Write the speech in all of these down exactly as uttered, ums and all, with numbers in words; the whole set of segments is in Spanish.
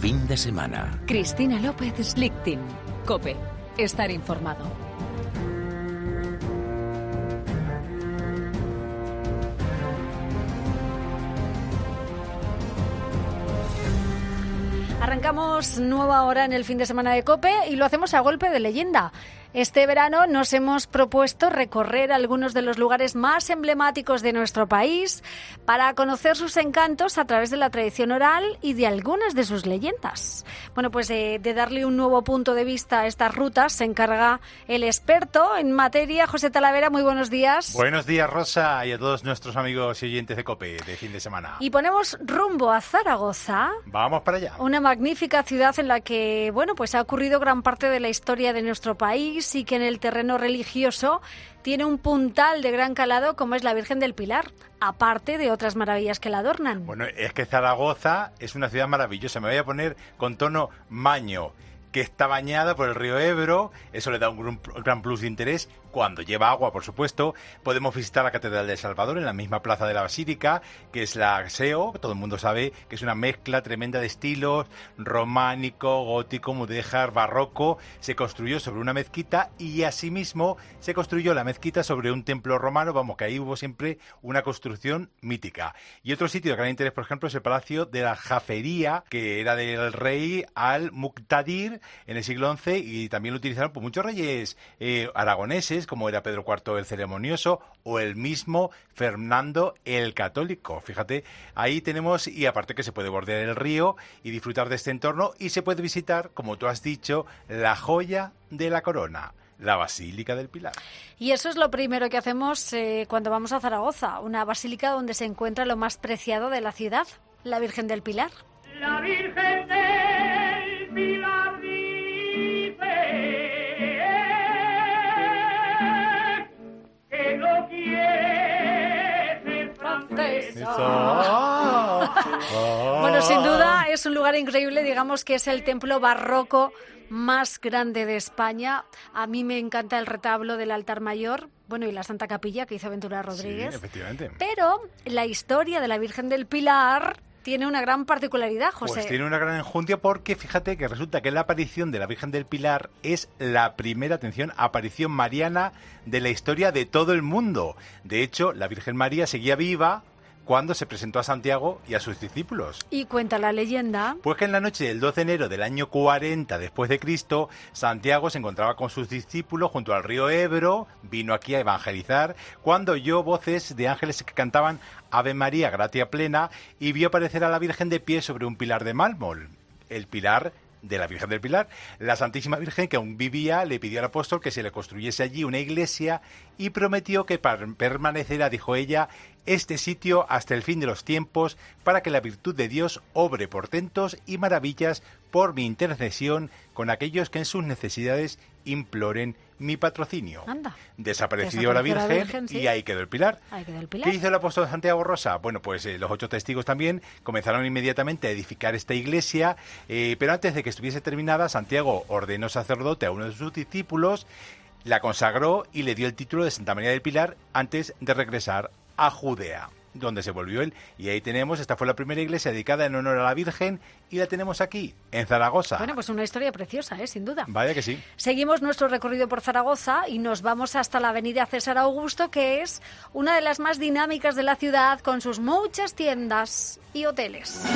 fin de semana. Cristina López Slichting. COPE. Estar informado. Arrancamos nueva hora en el fin de semana de COPE y lo hacemos a golpe de leyenda. Este verano nos hemos propuesto recorrer algunos de los lugares más emblemáticos de nuestro país para conocer sus encantos a través de la tradición oral y de algunas de sus leyendas. Bueno, pues de, de darle un nuevo punto de vista a estas rutas se encarga el experto en materia, José Talavera. Muy buenos días. Buenos días, Rosa, y a todos nuestros amigos y oyentes de COPE de fin de semana. Y ponemos rumbo a Zaragoza. Vamos para allá. Una magnífica ciudad en la que, bueno, pues ha ocurrido gran parte de la historia de nuestro país y que en el terreno religioso tiene un puntal de gran calado como es la Virgen del Pilar, aparte de otras maravillas que la adornan. Bueno, es que Zaragoza es una ciudad maravillosa. Me voy a poner con tono maño, que está bañada por el río Ebro. Eso le da un gran plus de interés. Cuando lleva agua, por supuesto. Podemos visitar la Catedral de El Salvador en la misma plaza de la Basílica, que es la S E O. Todo el mundo sabe que es una mezcla tremenda de estilos: románico, gótico, mudéjar, barroco. Se construyó sobre una mezquita y asimismo se construyó la mezquita sobre un templo romano. Vamos, que ahí hubo siempre una construcción mítica. Y otro sitio de gran interés, por ejemplo, es el Palacio de la Jafería, que era del rey Al-Muqtadir en el siglo once, y también lo utilizaron por muchos reyes eh, aragoneses, como era Pedro cuarto el Ceremonioso o el mismo Fernando el Católico. Fíjate, ahí tenemos, y aparte que se puede bordear el río y disfrutar de este entorno, y se puede visitar, como tú has dicho, la joya de la corona, la Basílica del Pilar. Y eso es lo primero que hacemos eh, cuando vamos a Zaragoza, una basílica donde se encuentra lo más preciado de la ciudad, la Virgen del Pilar. La Virgen del Pilar dice que no quiere francesa. Bueno, sin duda es un lugar increíble, digamos que es el templo barroco más grande de España. A mí me encanta el retablo del altar mayor, bueno, y la Santa Capilla que hizo Ventura Rodríguez. Sí, efectivamente. Pero la historia de la Virgen del Pilar tiene una gran particularidad, José. Pues tiene una gran enjundia porque fíjate que resulta que la aparición de la Virgen del Pilar es la primera, atención, aparición mariana de la historia de todo el mundo. De hecho, la Virgen María seguía viva cuando se presentó a Santiago y a sus discípulos. Y cuenta la leyenda Pues que en la noche del doce de enero del año cuarenta después de Cristo, Santiago se encontraba con sus discípulos junto al río Ebro, vino aquí a evangelizar, cuando oyó voces de ángeles que cantaban Ave María, gratia plena, y vio aparecer a la Virgen de pie sobre un pilar de mármol, el pilar de la Virgen del Pilar. La Santísima Virgen, que aún vivía, le pidió al apóstol que se le construyese allí una iglesia y prometió que permanecerá, dijo ella, este sitio hasta el fin de los tiempos, para que la virtud de Dios obre portentos y maravillas por mi intercesión con aquellos que en sus necesidades imploren mi patrocinio. Anda. Desapareció la Virgen, la Virgen sí. Y ahí quedó el Pilar. Ahí quedó el Pilar. ¿Qué hizo el apóstol Santiago Rosa? Bueno, pues eh, los ocho testigos también comenzaron inmediatamente a edificar esta iglesia, eh, pero antes de que estuviese terminada, Santiago ordenó sacerdote a uno de sus discípulos, la consagró y le dio el título de Santa María del Pilar antes de regresar a Judea, donde se volvió él. Y ahí tenemos, esta fue la primera iglesia dedicada en honor a la Virgen, y la tenemos aquí, en Zaragoza. Bueno, pues una historia preciosa, ¿eh? Sin duda. Vaya que sí. Seguimos nuestro recorrido por Zaragoza y nos vamos hasta la avenida César Augusto, que es una de las más dinámicas de la ciudad, con sus muchas tiendas y hoteles.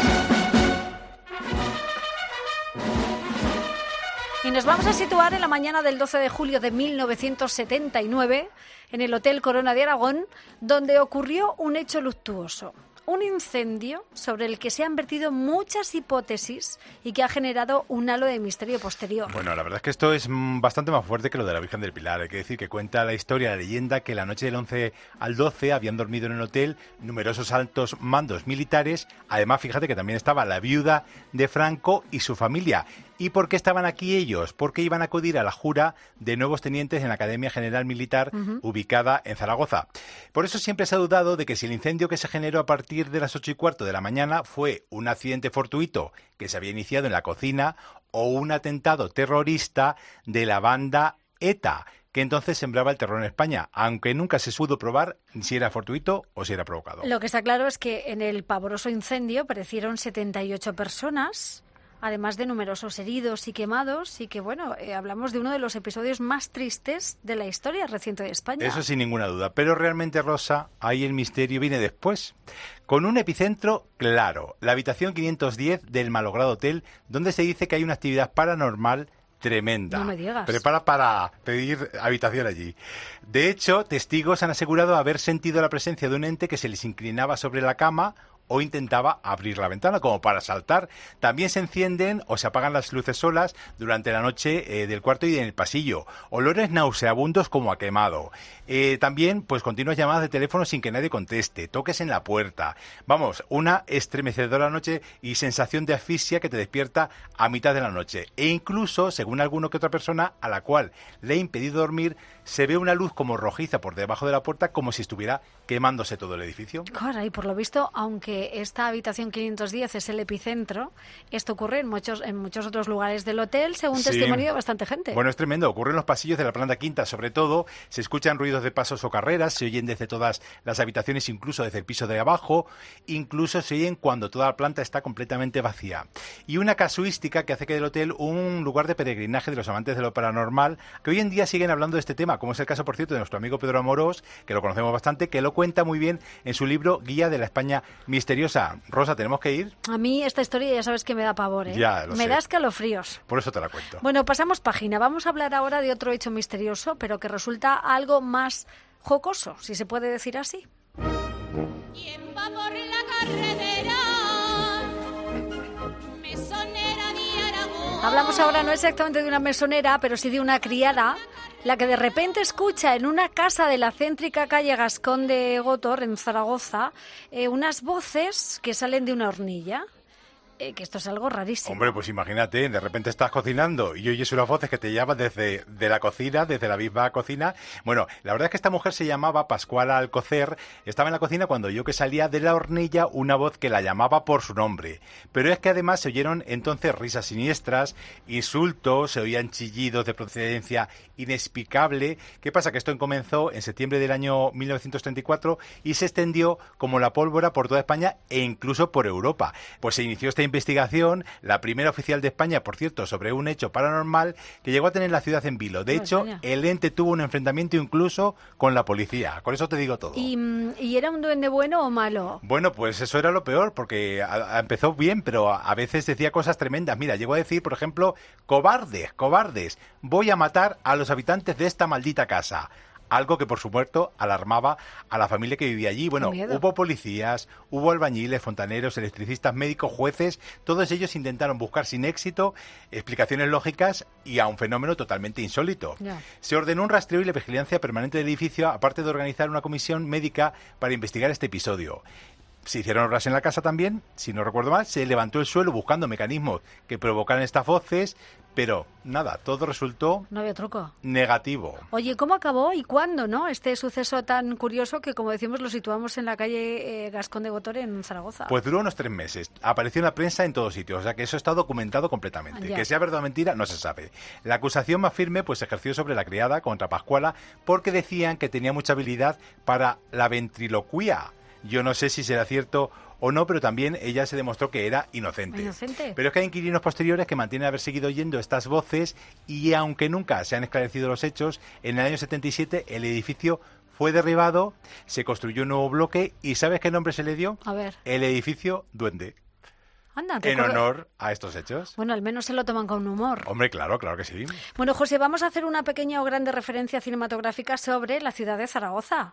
Y nos vamos a situar en la mañana del doce de julio de mil novecientos setenta y nueve en el Hotel Corona de Aragón, donde ocurrió un hecho luctuoso. Un incendio sobre el que se han vertido muchas hipótesis y que ha generado un halo de misterio posterior. Bueno, la verdad es que esto es bastante más fuerte que lo de la Virgen del Pilar. Hay que decir que cuenta la historia, la leyenda, que la noche del once al doce habían dormido en el hotel numerosos altos mandos militares. Además, fíjate que también estaba la viuda de Franco y su familia. ¿Y por qué estaban aquí ellos? Porque iban a acudir a la jura de nuevos tenientes en la Academia General Militar, uh-huh, ubicada en Zaragoza. Por eso siempre se ha dudado de que si el incendio que se generó a partir de las ocho y cuarto de la mañana fue un accidente fortuito que se había iniciado en la cocina o un atentado terrorista de la banda ETA, que entonces sembraba el terror en España, aunque nunca se pudo probar si era fortuito o si era provocado. Lo que está claro es que en el pavoroso incendio perecieron setenta y ocho personas, además de numerosos heridos y quemados, y que, bueno, eh, hablamos de uno de los episodios más tristes de la historia reciente de España. Eso sin ninguna duda, pero realmente, Rosa, ahí el misterio viene después, con un epicentro claro, la habitación quinientos diez del malogrado hotel, donde se dice que hay una actividad paranormal tremenda. No me digas. Prepara para pedir habitación allí. De hecho, testigos han asegurado haber sentido la presencia de un ente que se les inclinaba sobre la cama o intentaba abrir la ventana como para saltar. También se encienden o se apagan las luces solas durante la noche eh, del cuarto y en el pasillo. Olores nauseabundos como a quemado. Eh, también, pues, continuas llamadas de teléfono sin que nadie conteste. Toques en la puerta. Vamos, una estremecedora noche y sensación de asfixia que te despierta a mitad de la noche. E incluso, según alguno que otra persona a la cual le ha impedido dormir, se ve una luz como rojiza por debajo de la puerta, como si estuviera quemándose todo el edificio. Claro, y por lo visto, aunque esta habitación quinientos diez es el epicentro, esto ocurre en muchos en muchos otros lugares del hotel, según Sí. testimonio de bastante gente. Bueno, es tremendo. Ocurre en los pasillos de la planta quinta, sobre todo. Se escuchan ruidos de pasos o carreras, se oyen desde todas las habitaciones, incluso desde el piso de abajo. Incluso se oyen cuando toda la planta está completamente vacía. Y una casuística que hace que el hotel un lugar de peregrinaje de los amantes de lo paranormal, que hoy en día siguen hablando de este tema, como es el caso, por cierto, de nuestro amigo Pedro Amorós, que lo conocemos bastante, que lo cuenta muy bien en su libro Guía de la España Misteriosa. Rosa, ¿tenemos que ir? A mí esta historia ya sabes que me da pavor, ¿eh? Ya, lo me sé. da escalofríos. Por eso te la cuento. Bueno, pasamos página. Vamos a hablar ahora de otro hecho misterioso, pero que resulta algo más jocoso, si se puede decir así. ¿Quién va por la carretera? Mesonera de Aragón. Hablamos ahora no exactamente de una mesonera, pero sí de una criada, la que de repente escucha en una casa de la céntrica calle Gascón de Gótor, en Zaragoza, eh, unas voces que salen de una hornilla. Eh, que esto es algo rarísimo. Hombre, pues imagínate, de repente estás cocinando y oyes unas voces que te llaman desde de la cocina, desde la misma cocina. Bueno, la verdad es que esta mujer se llamaba Pascuala Alcocer, estaba en la cocina cuando oyó que salía de la hornilla una voz que la llamaba por su nombre. Pero es que además se oyeron entonces risas siniestras, insultos, se oían chillidos de procedencia inexplicable. ¿Qué pasa? Que esto comenzó en septiembre del año mil novecientos treinta y cuatro y se extendió como la pólvora por toda España e incluso por Europa. Pues se inició esta investigación, la primera oficial de España, por cierto, sobre un hecho paranormal que llegó a tener la ciudad en vilo. De No, hecho, España. el ente tuvo un enfrentamiento incluso con la policía. Con eso te digo todo. ¿Y, mm, ¿Y era un duende bueno o malo? Bueno, pues eso era lo peor, porque a- a- empezó bien, pero a, a veces decía cosas tremendas. Mira, llegó a decir, por ejemplo, cobardes, cobardes, voy a matar a los habitantes de esta maldita casa. Algo que, por supuesto, alarmaba a la familia que vivía allí. Bueno, Qué miedo. hubo policías, hubo albañiles, fontaneros, electricistas, médicos, jueces. Todos ellos intentaron buscar sin éxito explicaciones lógicas y a un fenómeno totalmente insólito. Ya. Se ordenó un rastreo y la vigilancia permanente del edificio, aparte de organizar una comisión médica para investigar este episodio. Se hicieron obras en la casa también, si no recuerdo mal, se levantó el suelo buscando mecanismos que provocaran estas voces, pero nada, todo resultó No había truco. negativo. Oye, ¿cómo acabó y cuándo, no? Este suceso tan curioso que, como decimos, lo situamos en la calle eh, Gascón de Gótor en Zaragoza. Pues duró unos tres meses. Apareció en la prensa en todos sitios, o sea que eso está documentado completamente. Ya. Que sea verdad o mentira, no se sabe. La acusación más firme pues se ejerció sobre la criada contra Pascuala porque decían que tenía mucha habilidad para la ventriloquía. Yo no sé si será cierto o no, pero también ella se demostró que era inocente. ¿Inocente? Pero es que hay inquilinos posteriores que mantienen haber seguido oyendo estas voces y aunque nunca se han esclarecido los hechos, en el año setenta y siete el edificio fue derribado, se construyó un nuevo bloque y ¿sabes qué nombre se le dio? A ver. El edificio Duende, Anda, qué en corre- honor a estos hechos. Bueno, al menos se lo toman con humor. Hombre, claro, claro que sí. Bueno, José, vamos a hacer una pequeña o grande referencia cinematográfica sobre la ciudad de Zaragoza.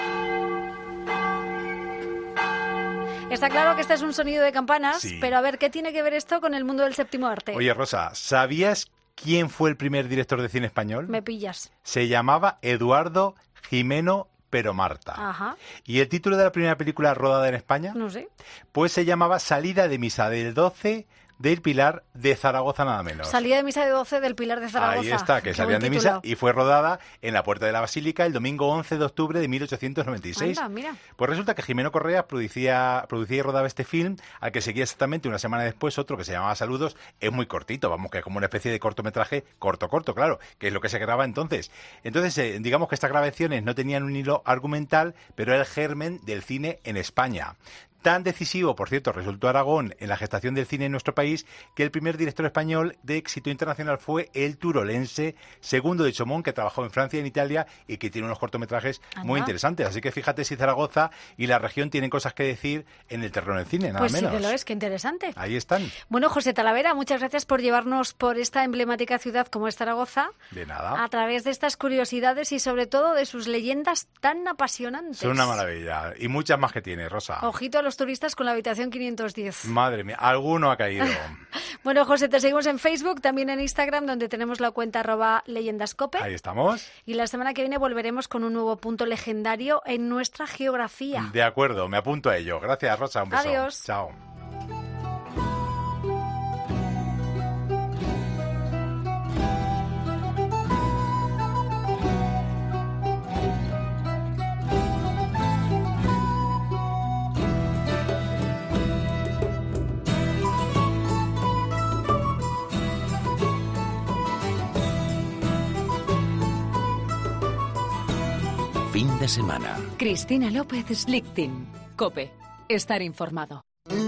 Está claro que este es un sonido de campanas, Sí. pero a ver, ¿qué tiene que ver esto con el mundo del séptimo arte? Oye, Rosa, ¿sabías quién fue el primer director de cine español? Me pillas. Se llamaba Eduardo Jimeno Pero Marta. Ajá, ¿Y el título de la primera película rodada en España? no sé. Pues se llamaba Salida de Misa del doce del Pilar de Zaragoza, nada menos. Salida de misa de doce del Pilar de Zaragoza. Ahí está, que Qué salían de buen misa título. y fue rodada en la Puerta de la Basílica el domingo once de octubre de mil ochocientos noventa y seis. Anda, mira. Pues resulta que Jimeno Correa producía, producía y rodaba este film, al que seguía exactamente una semana después otro que se llamaba Saludos. Es muy cortito, vamos, que es como una especie de cortometraje, corto, corto, claro, que es lo que se graba entonces. Entonces, eh, digamos que estas grabaciones no tenían un hilo argumental, pero era el germen del cine en España. Tan decisivo, por cierto, resultó Aragón en la gestación del cine en nuestro país, que el primer director español de éxito internacional fue el turolense Segundo de Chomón, que trabajó en Francia y en Italia y que tiene unos cortometrajes Anda. muy interesantes. Así que fíjate si Zaragoza y la región tienen cosas que decir en el terreno del cine, nada pues menos. Pues sí que lo es, qué interesante. Ahí están. Bueno, José Talavera, muchas gracias por llevarnos por esta emblemática ciudad como es Zaragoza. De nada. A través de estas curiosidades y sobre todo de sus leyendas tan apasionantes. Son una maravilla. Y muchas más que tiene, Rosa. Ojito a los turistas con la habitación quinientos diez. Madre mía, alguno ha caído. Bueno, José, te seguimos en Facebook, también en Instagram, donde tenemos la cuenta arroba leyendascope. Ahí estamos. Y la semana que viene volveremos con un nuevo punto legendario en nuestra geografía. De acuerdo, me apunto a ello. Gracias, Rosa. Un beso. Adiós. Chao. Fin de semana. Cristina López Slichting. COPE. Estar informado.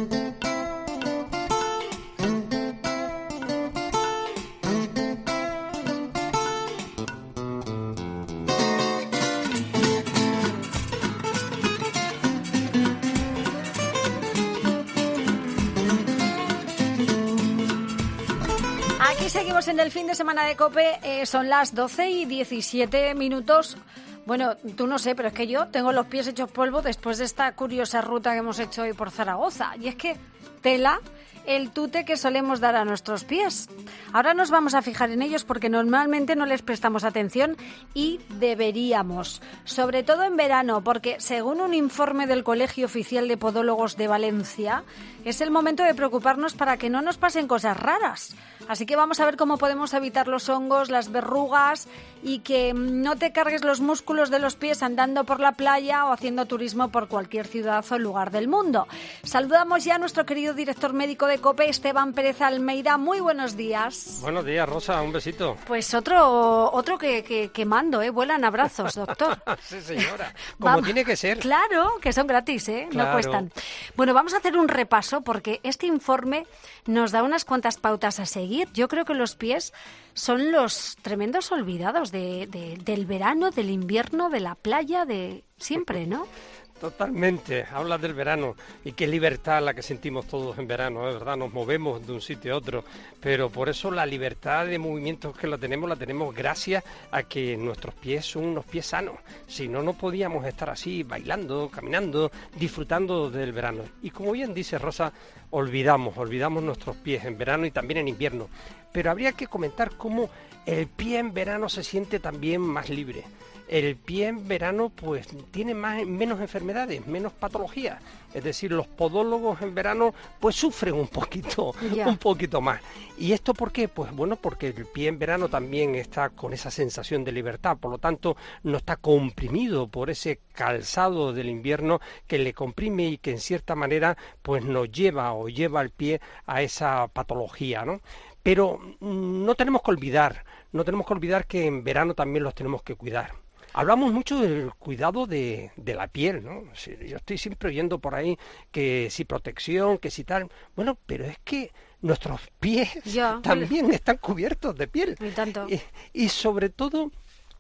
Aquí seguimos en el fin de semana de COPE. Eh, son las doce y diecisiete minutos. Bueno, tú no sé, pero es que yo tengo los pies hechos polvo después de esta curiosa ruta que hemos hecho hoy por Zaragoza. Y es que tela el tute que solemos dar a nuestros pies. Ahora nos vamos a fijar en ellos porque normalmente no les prestamos atención y deberíamos. Sobre todo en verano, porque según un informe del Colegio Oficial de Podólogos de Valencia, es el momento de preocuparnos para que no nos pasen cosas raras. Así que vamos a ver cómo podemos evitar los hongos, las verrugas y que no te cargues los músculos de los pies andando por la playa o haciendo turismo por cualquier ciudad o lugar del mundo. Saludamos ya a nuestro querido director médico de COPE, Esteban Pérez Almeida. Muy buenos días. Buenos días, Rosa. Un besito. Pues otro otro que, que, que mando, ¿eh? Vuelan abrazos, doctor. Sí, señora. Como vamos, tiene que ser. Claro, que son gratis, ¿eh? Claro. No cuestan. Bueno, vamos a hacer un repaso porque este informe nos da unas cuantas pautas a seguir. Yo creo que los pies son los tremendos olvidados de, de, del verano, del invierno, de la playa, de siempre, ¿no? Totalmente, hablas del verano y qué libertad la que sentimos todos en verano, es verdad, nos movemos de un sitio a otro, pero por eso la libertad de movimientos que la tenemos, la tenemos gracias a que nuestros pies son unos pies sanos, si no, no podíamos estar así bailando, caminando, disfrutando del verano. Y como bien dice Rosa, olvidamos, olvidamos nuestros pies en verano y también en invierno, pero habría que comentar cómo el pie en verano se siente también más libre. El pie en verano pues tiene más, menos enfermedades, menos patologías. Es decir, los podólogos en verano pues sufren un poquito, yeah. un poquito más. ¿Y esto por qué? Pues bueno, porque el pie en verano también está con esa sensación de libertad, por lo tanto no está comprimido por ese calzado del invierno que le comprime y que en cierta manera pues nos lleva o lleva al pie a esa patología, ¿no? Pero no tenemos que olvidar, no tenemos que olvidar que en verano también los tenemos que cuidar. Hablamos mucho del cuidado de, de la piel, ¿no? Sí, yo estoy siempre oyendo por ahí que si protección, que si tal. Bueno, pero es que nuestros pies ya, también vale. están cubiertos de piel. Y tanto. Y, y sobre todo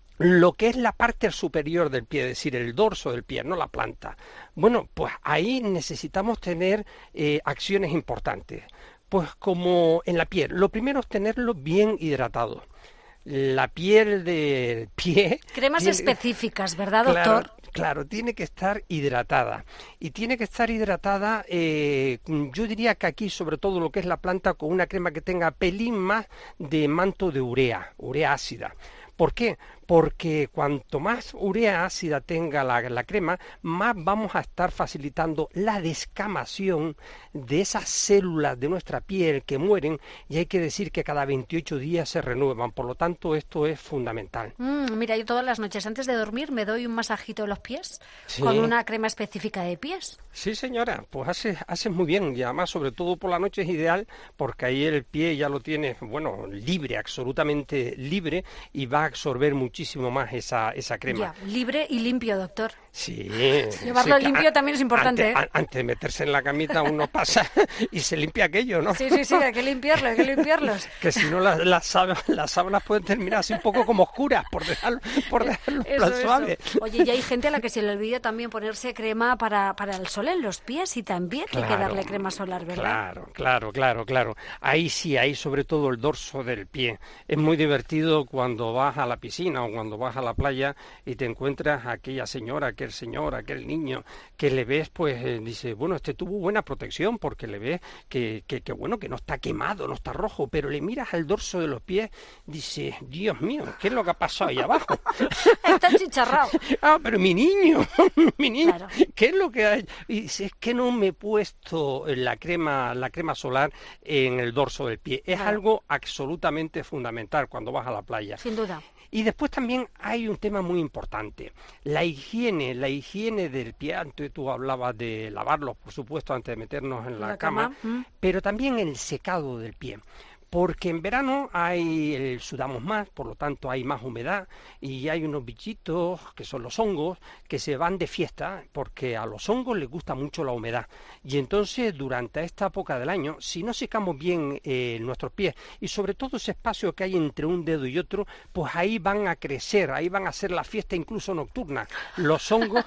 lo que es la parte superior del pie, es decir, el dorso del pie, no la planta. Bueno, pues ahí necesitamos tener eh, acciones importantes. Pues como en la piel, lo primero es tenerlo bien hidratado. La piel del pie... Cremas tiene, específicas, ¿verdad, doctor? Claro, claro, tiene que estar hidratada. Y tiene que estar hidratada, eh, yo diría que aquí, sobre todo lo que es la planta, con una crema que tenga pelín más de manto de urea, urea ácida. ¿Por qué? Porque cuanto más urea ácida tenga la, la crema, más vamos a estar facilitando la descamación de esas células de nuestra piel que mueren, y hay que decir que cada veintiocho días se renuevan, por lo tanto esto es fundamental. Mm, mira, yo todas las noches antes de dormir me doy un masajito de los pies sí. con una crema específica de pies. Sí, señora, pues haces, haces muy bien, y además sobre todo por la noche es ideal porque ahí el pie ya lo tienes, bueno, libre, absolutamente libre, y va a absorber muchísimo muchísimo más esa, esa crema. Ya, libre y limpio, doctor. Sí. Llevarlo sí, limpio a, también es importante. Antes, ¿eh? a, antes de meterse en la camita uno pasa y se limpia aquello, ¿no? Sí, sí, sí, hay que limpiarlo, hay que limpiarlos. Que si no las, las, sábanas, las sábanas pueden terminar así un poco como oscuras, por dejarlo, por dejarlo Eso, plan suave. eso. Oye, y hay gente a la que se le olvida también ponerse crema para, para el sol en los pies y también Claro, hay que darle crema solar, ¿verdad? Claro, claro, claro, claro. Ahí sí, ahí sobre todo el dorso del pie. Es muy divertido cuando vas a la piscina o cuando vas a la playa y te encuentras a aquella señora, aquel señor, aquel niño, que le ves, pues, eh, dice, bueno, este tuvo buena protección porque le ves que, que, que, bueno, que no está quemado, no está rojo, pero le miras al dorso de los pies, dice, Dios mío, ¿qué es lo que ha pasado ahí abajo? Está chicharrado. Ah, pero mi niño, mi niño, Claro. ¿qué es lo que hay? Y dice, es que no me he puesto la crema, la crema solar en el dorso del pie. Es Claro. algo absolutamente fundamental cuando vas a la playa. Sin duda. Y después también hay un tema muy importante, la higiene, la higiene del pie. Antes tú hablabas de lavarlos, por supuesto, antes de meternos en la, La cama, cama, mm. pero también el secado del pie. Porque en verano hay eh, sudamos más, por lo tanto hay más humedad y hay unos bichitos que son los hongos que se van de fiesta porque a los hongos les gusta mucho la humedad y entonces durante esta época del año, si no secamos bien eh, nuestros pies y sobre todo ese espacio que hay entre un dedo y otro, pues ahí van a crecer, ahí van a hacer la fiesta incluso nocturna, los hongos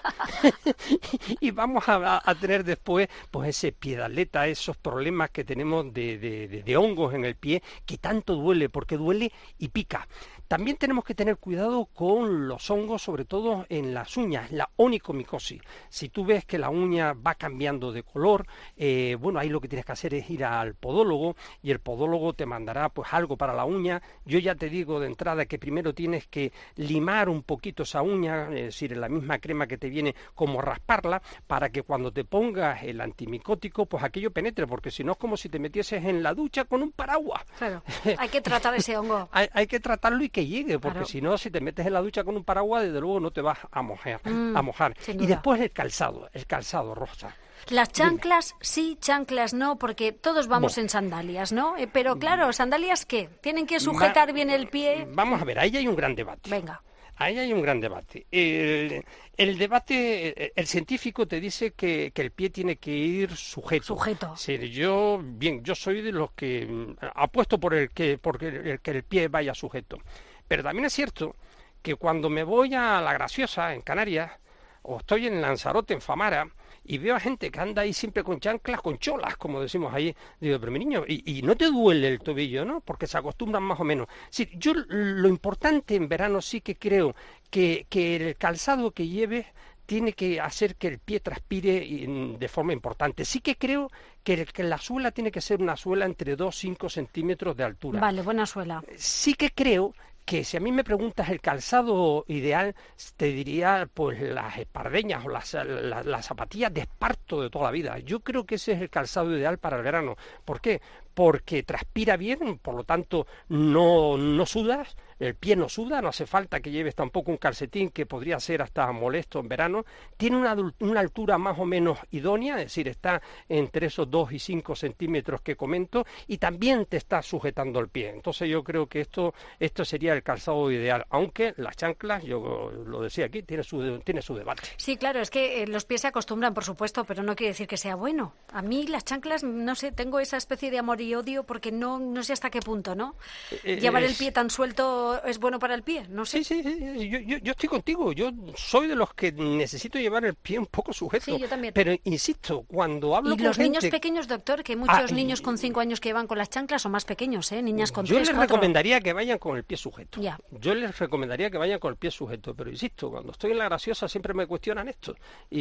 y vamos a, a tener después pues ese pie de atleta, esos problemas que tenemos de, de, de, de hongos en el pie que tanto duele, porque duele y pica. También tenemos que tener cuidado con los hongos, sobre todo en las uñas, la onicomicosis. Si tú ves que la uña va cambiando de color, eh, bueno, ahí lo que tienes que hacer es ir al podólogo y el podólogo te mandará pues algo para la uña. Yo ya te digo de entrada que primero tienes que limar un poquito esa uña, es decir, en la misma crema que te viene, como rasparla, para que cuando te pongas el antimicótico, pues aquello penetre, porque si no es como si te metieses en la ducha con un paraguas. Claro, hay que tratar ese hongo. hay, hay que tratarlo y que llegue, porque Claro. si no, si te metes en la ducha con un paraguas, desde luego no te vas a mojar. Mm, a mojar. sin Y duda. después el calzado, el calzado, Rosa. Las chanclas sí, chanclas no, porque todos vamos Bueno. en sandalias, ¿no? Eh, Pero claro, ¿sandalias qué? ¿Tienen que sujetar Va- bien el pie? Vamos a ver, ahí hay un gran debate. Venga. Ahí hay un gran debate. El, el debate, el científico te dice que, que el pie tiene que ir sujeto. Sujeto. Sí, yo, bien, yo soy de los que mm, apuesto por el que, por el, que el pie vaya sujeto. Pero también es cierto que cuando me voy a La Graciosa, en Canarias, o estoy en Lanzarote, en Famara, y veo a gente que anda ahí siempre con chanclas, con cholas, como decimos ahí, digo, pero mi niño, y, y no te duele el tobillo, ¿no? Porque se acostumbran más o menos. Sí, yo lo importante en verano sí que creo que, que el calzado que lleves tiene que hacer que el pie transpire de forma importante. Sí que creo que, que la suela tiene que ser una suela entre dos y cinco centímetros de altura. Vale, buena suela. Sí que creo que si a mí me preguntas el calzado ideal, te diría pues las espardeñas o las, las, las zapatillas de esparto de toda la vida. Yo creo que ese es el calzado ideal para el verano. ¿Por qué? Porque transpira bien, por lo tanto no, no sudas, el pie no suda, no hace falta que lleves tampoco un calcetín que podría ser hasta molesto en verano, tiene una, una altura más o menos idónea, es decir, está entre esos dos y cinco centímetros que comento y también te está sujetando el pie. Entonces yo creo que esto, esto sería el calzado ideal, aunque las chanclas, yo lo decía aquí, tiene su, tiene su debate. Sí, claro, es que eh, los pies se acostumbran, por supuesto, pero no quiere decir que sea bueno. A mí las chanclas, no sé, tengo esa especie de amor y odio porque no, no sé hasta qué punto, ¿no? Eh, Llevar el es- pie tan suelto es bueno para el pie, no sé. Sí, sí, sí, yo, yo, yo estoy contigo, yo soy de los que necesito llevar el pie un poco sujeto. Sí, yo también. Pero insisto, cuando hablo Y con los gente, niños pequeños, doctor, que muchos Ah, y- niños con cinco años que van con las chanclas o más pequeños, ¿eh? Niñas con yo tres, les cuatro. recomendaría que vayan con el pie sujeto. Ya. Yo les recomendaría que vayan con el pie sujeto, pero insisto, cuando estoy en La Graciosa siempre me cuestionan esto.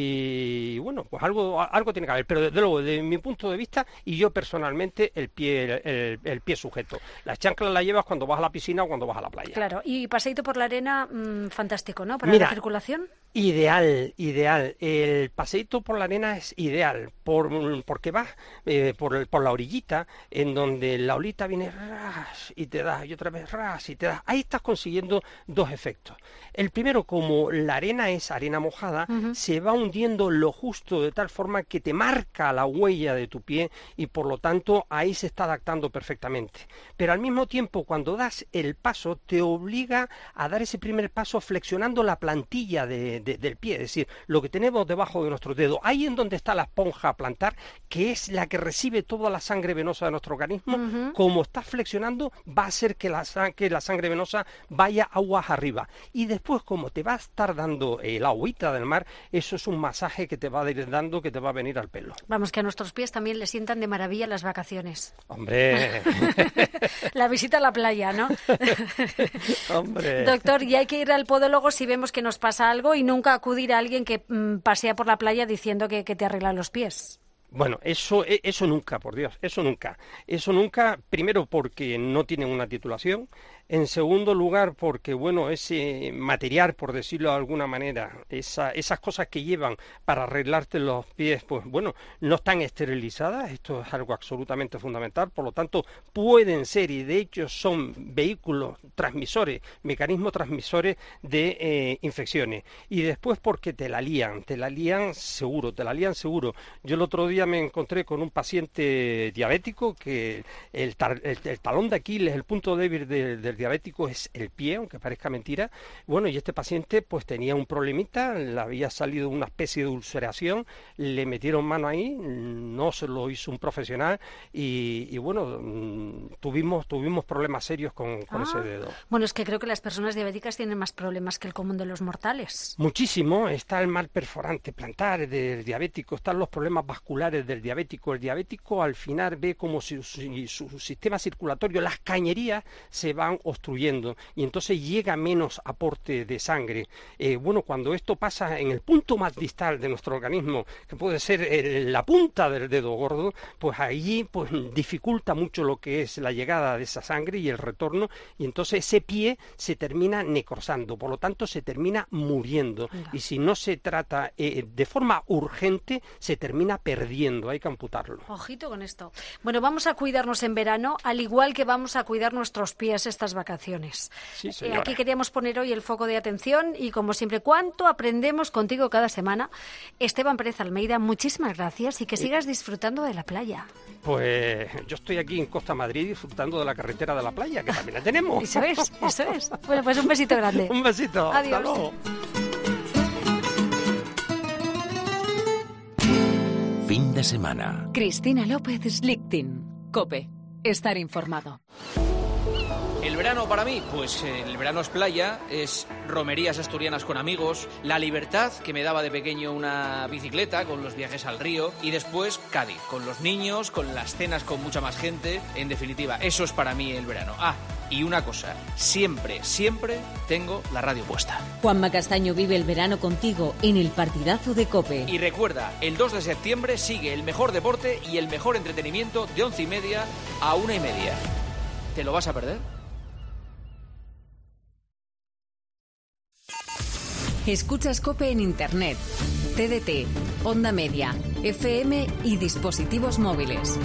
Y bueno, pues algo, algo tiene que haber, pero desde luego, desde mi punto de vista, y yo personalmente, el pie, el, el pie sujeto. Las chanclas las llevas cuando vas a la piscina o cuando vas a la playa. Claro, y paseíto por la arena, mmm, fantástico, ¿no? Para Mira, la circulación. Ideal, ideal. El paseíto por la arena es ideal, por, porque vas eh, por, el- por la orillita, en donde la olita viene ras y te da, y otra vez ras y te da. Ahí estás consiguiendo dos efectos. El primero, como la arena es arena mojada, Ujú. se va hundiendo lo justo de tal forma que te marca la huella de tu pie y por lo tanto ahí se está adaptando perfectamente. Pero al mismo tiempo, cuando das el paso, te obliga a dar ese primer paso flexionando la plantilla de, de- del pie, es decir, lo que tenemos debajo de nuestro dedo, ahí en donde está la esponja plantar, que es la que recibe toda la sangre venosa de nuestro organismo. Ujú. Como estás flexionando, va a hacer que la, sa- que la sangre venosa vaya aguas arriba. Y después, como te va a estar dando eh, la agüita del mar, eso es un masaje que te va a ir dando, que te va a venir al pelo. Vamos, que a nuestros pies también le sientan de maravilla las vacaciones. Hombre, La visita a la playa, ¿no? hombre. Doctor, y hay que ir al podólogo si vemos que nos pasa algo y nunca acudir a alguien que mm, pasea por la playa diciendo que, que te arregla los pies. Bueno, eso, e- eso nunca, por Dios, eso nunca. Eso nunca, primero porque no tienen una titulación, en segundo lugar porque, bueno, ese material, por decirlo de alguna manera, esa, esas cosas que llevan para arreglarte los pies, pues bueno, no están esterilizadas, esto es algo absolutamente fundamental, por lo tanto pueden ser y de hecho son vehículos transmisores, mecanismos transmisores de eh, infecciones. Y después porque te la lían, te la lían seguro, te la lían seguro. Yo el otro día me encontré con un paciente diabético que el, tar- el- el talón de Aquiles, el punto débil de- del diabético es el pie, aunque parezca mentira. Bueno, y este paciente pues tenía un problemita, le había salido una especie de ulceración, le metieron mano ahí, no se lo hizo un profesional y, y bueno, mm, tuvimos, tuvimos problemas serios con, con Ah. ese dedo. Bueno, es que creo que las personas diabéticas tienen más problemas que el común de los mortales. Muchísimo, está el mal perforante plantar del diabético, están los problemas vasculares del diabético. El diabético al final ve como si, si su sistema circulatorio, las cañerías se van obstruyendo y entonces llega menos aporte de sangre. Eh, bueno, cuando esto pasa en el punto más distal de nuestro organismo, que puede ser eh, la punta del dedo gordo, pues allí pues dificulta mucho lo que es la llegada de esa sangre y el retorno, y entonces ese pie se termina necrosando, por lo tanto se termina muriendo. Venga. Y si no se trata eh, de forma urgente, se termina perdiendo, hay que amputarlo. Ojito con esto. Bueno, vamos a cuidarnos en verano, al igual que vamos a cuidar nuestros pies estas vacaciones. Sí, Eh, señora. aquí queríamos poner hoy el foco de atención y, como siempre, ¿cuánto aprendemos contigo cada semana? Esteban Pérez Almeida, muchísimas gracias y que sigas disfrutando de la playa. Pues yo estoy aquí en Costa Madrid disfrutando de la carretera de la playa, que también la tenemos. Eso es, eso es. Bueno, pues un besito grande. Un besito. Adiós. Hasta luego. Fin de semana. Cristina López Slichting. COPE. Estar informado. El verano para mí, pues eh, el verano es playa, es romerías asturianas con amigos, la libertad que me daba de pequeño una bicicleta con los viajes al río y después Cádiz, con los niños, con las cenas con mucha más gente, en definitiva, eso es para mí el verano. Ah, y una cosa, siempre, siempre tengo la radio puesta. Juanma Castaño vive el verano contigo en el partidazo de COPE. Y recuerda, el dos de septiembre sigue el mejor deporte y el mejor entretenimiento de once y media a una y media. ¿Te lo vas a perder? Escuchas COPE en Internet, T D T, Onda Media, F M y dispositivos móviles.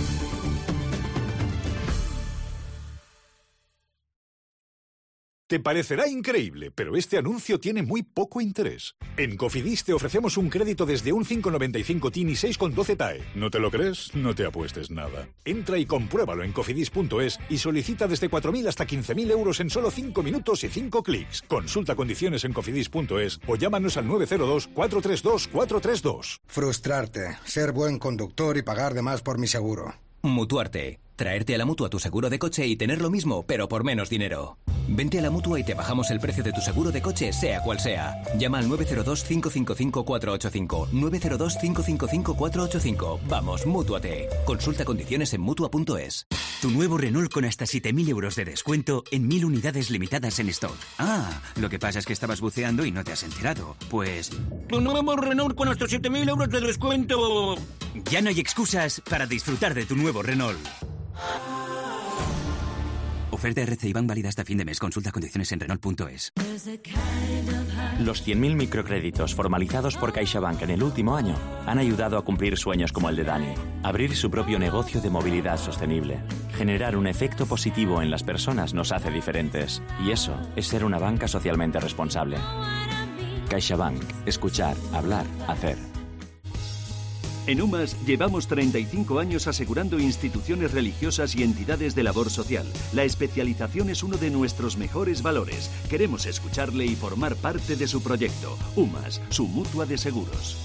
Te parecerá increíble, pero este anuncio tiene muy poco interés. En Cofidis te ofrecemos un crédito desde un cinco coma noventa y cinco T I N y seis coma doce T A E. ¿No te lo crees? No te apuestes nada. Entra y compruébalo en cofidis punto es y solicita desde cuatro mil hasta quince mil euros en solo cinco minutos y cinco clics. Consulta condiciones en cofidis punto es o llámanos al nueve cero dos, cuatro tres dos, cuatro tres dos. Frustrarte, ser buen conductor y pagar de más por mi seguro. Mutuarte. Traerte a la Mutua tu seguro de coche y tener lo mismo, pero por menos dinero. Vente a la Mutua y te bajamos el precio de tu seguro de coche, sea cual sea. Llama al nueve cero dos, cinco cinco cinco, cuatro ocho cinco. nueve cero dos, cinco cinco cinco, cuatro ocho cinco. Vamos, Mútuate. Consulta condiciones en Mutua punto es. Tu nuevo Renault con hasta siete mil euros de descuento en mil unidades limitadas en stock. Ah, lo que pasa es que estabas buceando y no te has enterado. Pues... Tu nuevo Renault con hasta siete mil euros de descuento. Ya no hay excusas para disfrutar de tu nuevo Renault. Oferta R C I Bank válida hasta fin de mes. Consulta condiciones en Renault punto es. Los cien mil microcréditos formalizados por CaixaBank en el último año han ayudado a cumplir sueños como el de Dani. Abrir su propio negocio de movilidad sostenible. Generar un efecto positivo en las personas nos hace diferentes. Y eso es ser una banca socialmente responsable. CaixaBank. Escuchar, hablar, hacer. En UMAS llevamos treinta y cinco años asegurando instituciones religiosas y entidades de labor social. La especialización es uno de nuestros mejores valores. Queremos escucharle y formar parte de su proyecto. UMAS, su mutua de seguros.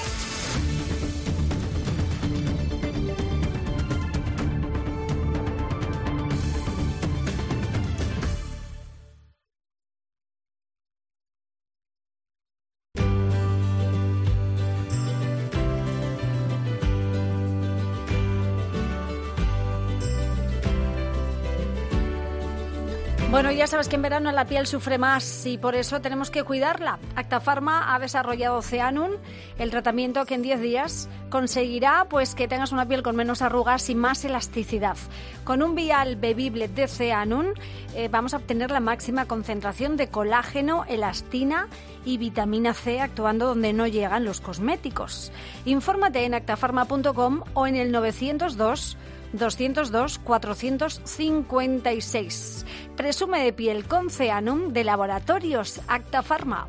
Bueno, ya sabes que en verano la piel sufre más y por eso tenemos que cuidarla. Acta Pharma ha desarrollado Ceanum, el tratamiento que en diez días conseguirá pues que tengas una piel con menos arrugas y más elasticidad. Con un vial bebible de Ceanum eh, vamos a obtener la máxima concentración de colágeno, elastina y vitamina C, actuando donde no llegan los cosméticos. Infórmate en acta pharma punto com o en el novecientos dos doscientos dos cuatrocientos cincuenta y seis. Presume de piel con Ceanum de Laboratorios Acta Pharma.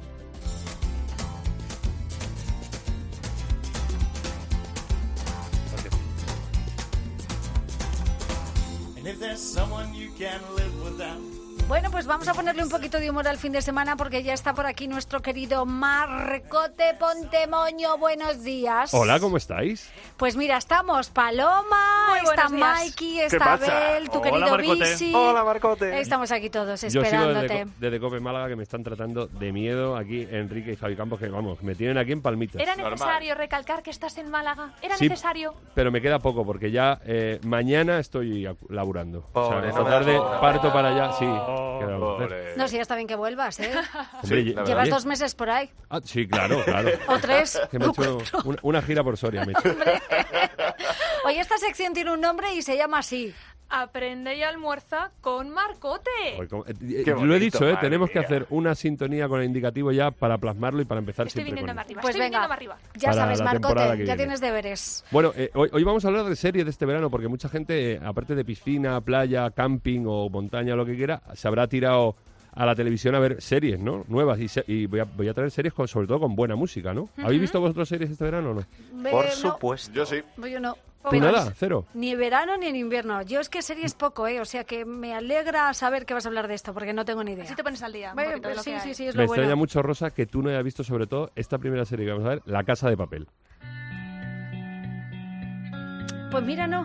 Bueno, pues vamos a ponerle un poquito de humor al fin de semana porque ya está por aquí nuestro querido Marcote Pontemoño. Buenos días. Hola, ¿cómo estáis? Pues mira, estamos Paloma, Muy está buenos días. Mikey, está Abel, tu Hola, querido Marcote. Bisi. Hola, Marcote. Estamos aquí todos Yo sigo esperándote. desde, desde Cope Málaga, que me están tratando de miedo aquí Enrique y Javi Campos, que vamos, me tienen aquí en palmitas. Era necesario recalcar que estás en Málaga. Era Sí, necesario. Pero me queda poco porque ya eh, mañana estoy acu- laburando. O sea, Pobre, esta no me tarde jodas. parto para allá. Sí, claro. No, sí, está bien que vuelvas, ¿eh? Hombre, Llevas oye. dos meses por ahí. Ah, sí, claro, claro. O tres. Que me he hecho una, una gira por Soria. Me he hecho. Oye, esta sección tiene un nombre y se llama así. Aprende y almuerza con Marcote. Oye, como- eh, eh, Qué lo he bonito, dicho, ¿eh? madre Tenemos que mía. hacer una sintonía con el indicativo ya para plasmarlo y para empezar Estoy siempre viniendo con más él. arriba. Pues Estoy venga, viniendo más arriba. ya Para sabes, la temporada Marcote, que ya viene. tienes deberes. Bueno, eh, hoy, hoy vamos a hablar de series de este verano porque mucha gente, eh, aparte de piscina, playa, camping o montaña, lo que quiera, se habrá tirado a la televisión a ver series, ¿no? Nuevas y, se- y voy, a, voy a traer series con, sobre todo con buena música, ¿no? ¿Habéis visto vosotros series este verano o no? Ve- no, Yo sí. yo no. ¿Tú Pero nada? ¿Cero? Ni en verano ni en invierno. Yo es que series poco, ¿eh? O sea que me alegra saber que vas a hablar de esto porque no tengo ni idea. Así te pones al día. un Bueno, poquito de pues lo sí, que sí, hay. sí, es Me lo bueno. extraña mucho, Rosa, que tú no hayas visto sobre todo esta primera serie que vamos a ver, La Casa de Papel. Pues mira, no.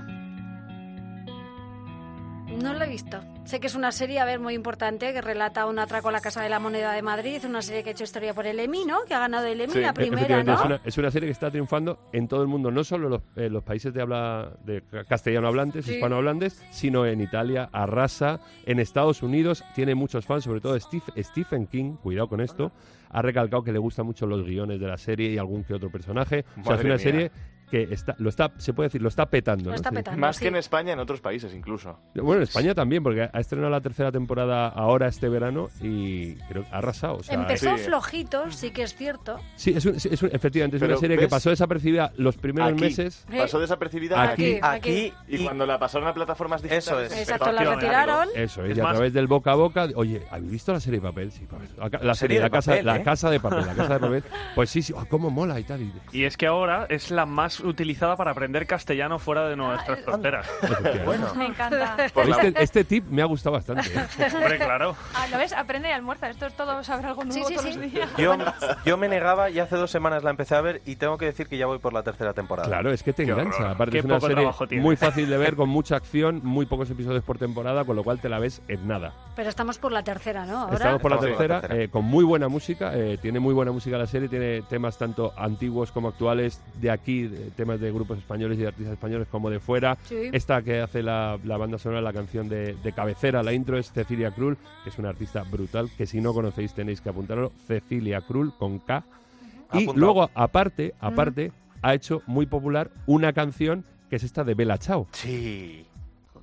No la he visto. Sé que es una serie, a ver, muy importante, que relata un atraco a la Casa de la Moneda de Madrid, una serie que ha hecho historia por el Emmy, ¿no? Que ha ganado el Emmy, Sí, la e- primera, efectivamente, ¿no? es, una, es una serie que está triunfando en todo el mundo, no solo en los, en los países de habla de castellano hablantes, Sí. hispanohablantes, sino en Italia, arrasa, en Estados Unidos, tiene muchos fans, sobre todo Steve- Stephen King, cuidado con esto, ha recalcado que le gustan mucho los guiones de la serie y algún que otro personaje. O sea, es Madre una mía. serie que está, lo está, se puede decir, lo está petando. Lo ¿no? está Sí. petando, Más sí. que en España, en otros países incluso. Bueno, en España también, porque ha estrenado la tercera temporada ahora este verano y creo que ha arrasado. O sea, Empezó es- flojito, sí que es cierto. Sí, es, un- es un- efectivamente, es Pero, una serie que ¿ves? pasó desapercibida los primeros Aquí. meses. Pasó desapercibida Aquí. Aquí, Y, cuando la pasaron a plataformas digitales. Eso es. Exacto, la retiraron. Eso es, Es y a más- través del boca a boca, oye, ¿habéis visto la serie de papel? Sí, pues, la, ca- la Serie serie, de la casa, papel, la ¿eh? casa de papel, la casa de papel. Pues sí, sí, ah, cómo mola y tal. y- Y es que ahora es la más utilizada para aprender castellano fuera de nuestras fronteras. Efectivamente. Bueno, Me encanta. por la- Este, este tip me ha gustado bastante. ¿eh? Hombre, claro. Ah, ¿lo ves? Aprende y almuerza. Esto es todo saber algo nuevo Sí, sí, todos sí. los días. Yo, yo me negaba y hace dos semanas la empecé a ver y tengo que decir que ya voy por la tercera temporada. Claro, es que te Qué engancha. horror. Aparte, Qué es una poco serie trabajo tiene. muy fácil de ver, con mucha acción, muy pocos episodios por temporada, con lo cual te la ves en nada. Pero estamos por la tercera, ¿no? Ahora. Estamos por la Estamos por la tercera, tercera. eh, con muy buena música, eh, tiene muy buena música la serie, tiene temas tanto antiguos como actuales, de aquí, de- temas de grupos españoles y de artistas españoles como de fuera. Sí. Esta que hace la, la banda sonora, la canción de, de cabecera, la intro es Cecilia Krull, que es una artista brutal, que si no conocéis tenéis que apuntarlo, Cecilia Krull con K. Y Apuntado. luego, aparte, aparte, ha hecho muy popular una canción que es esta de Bella Ciao. Sí.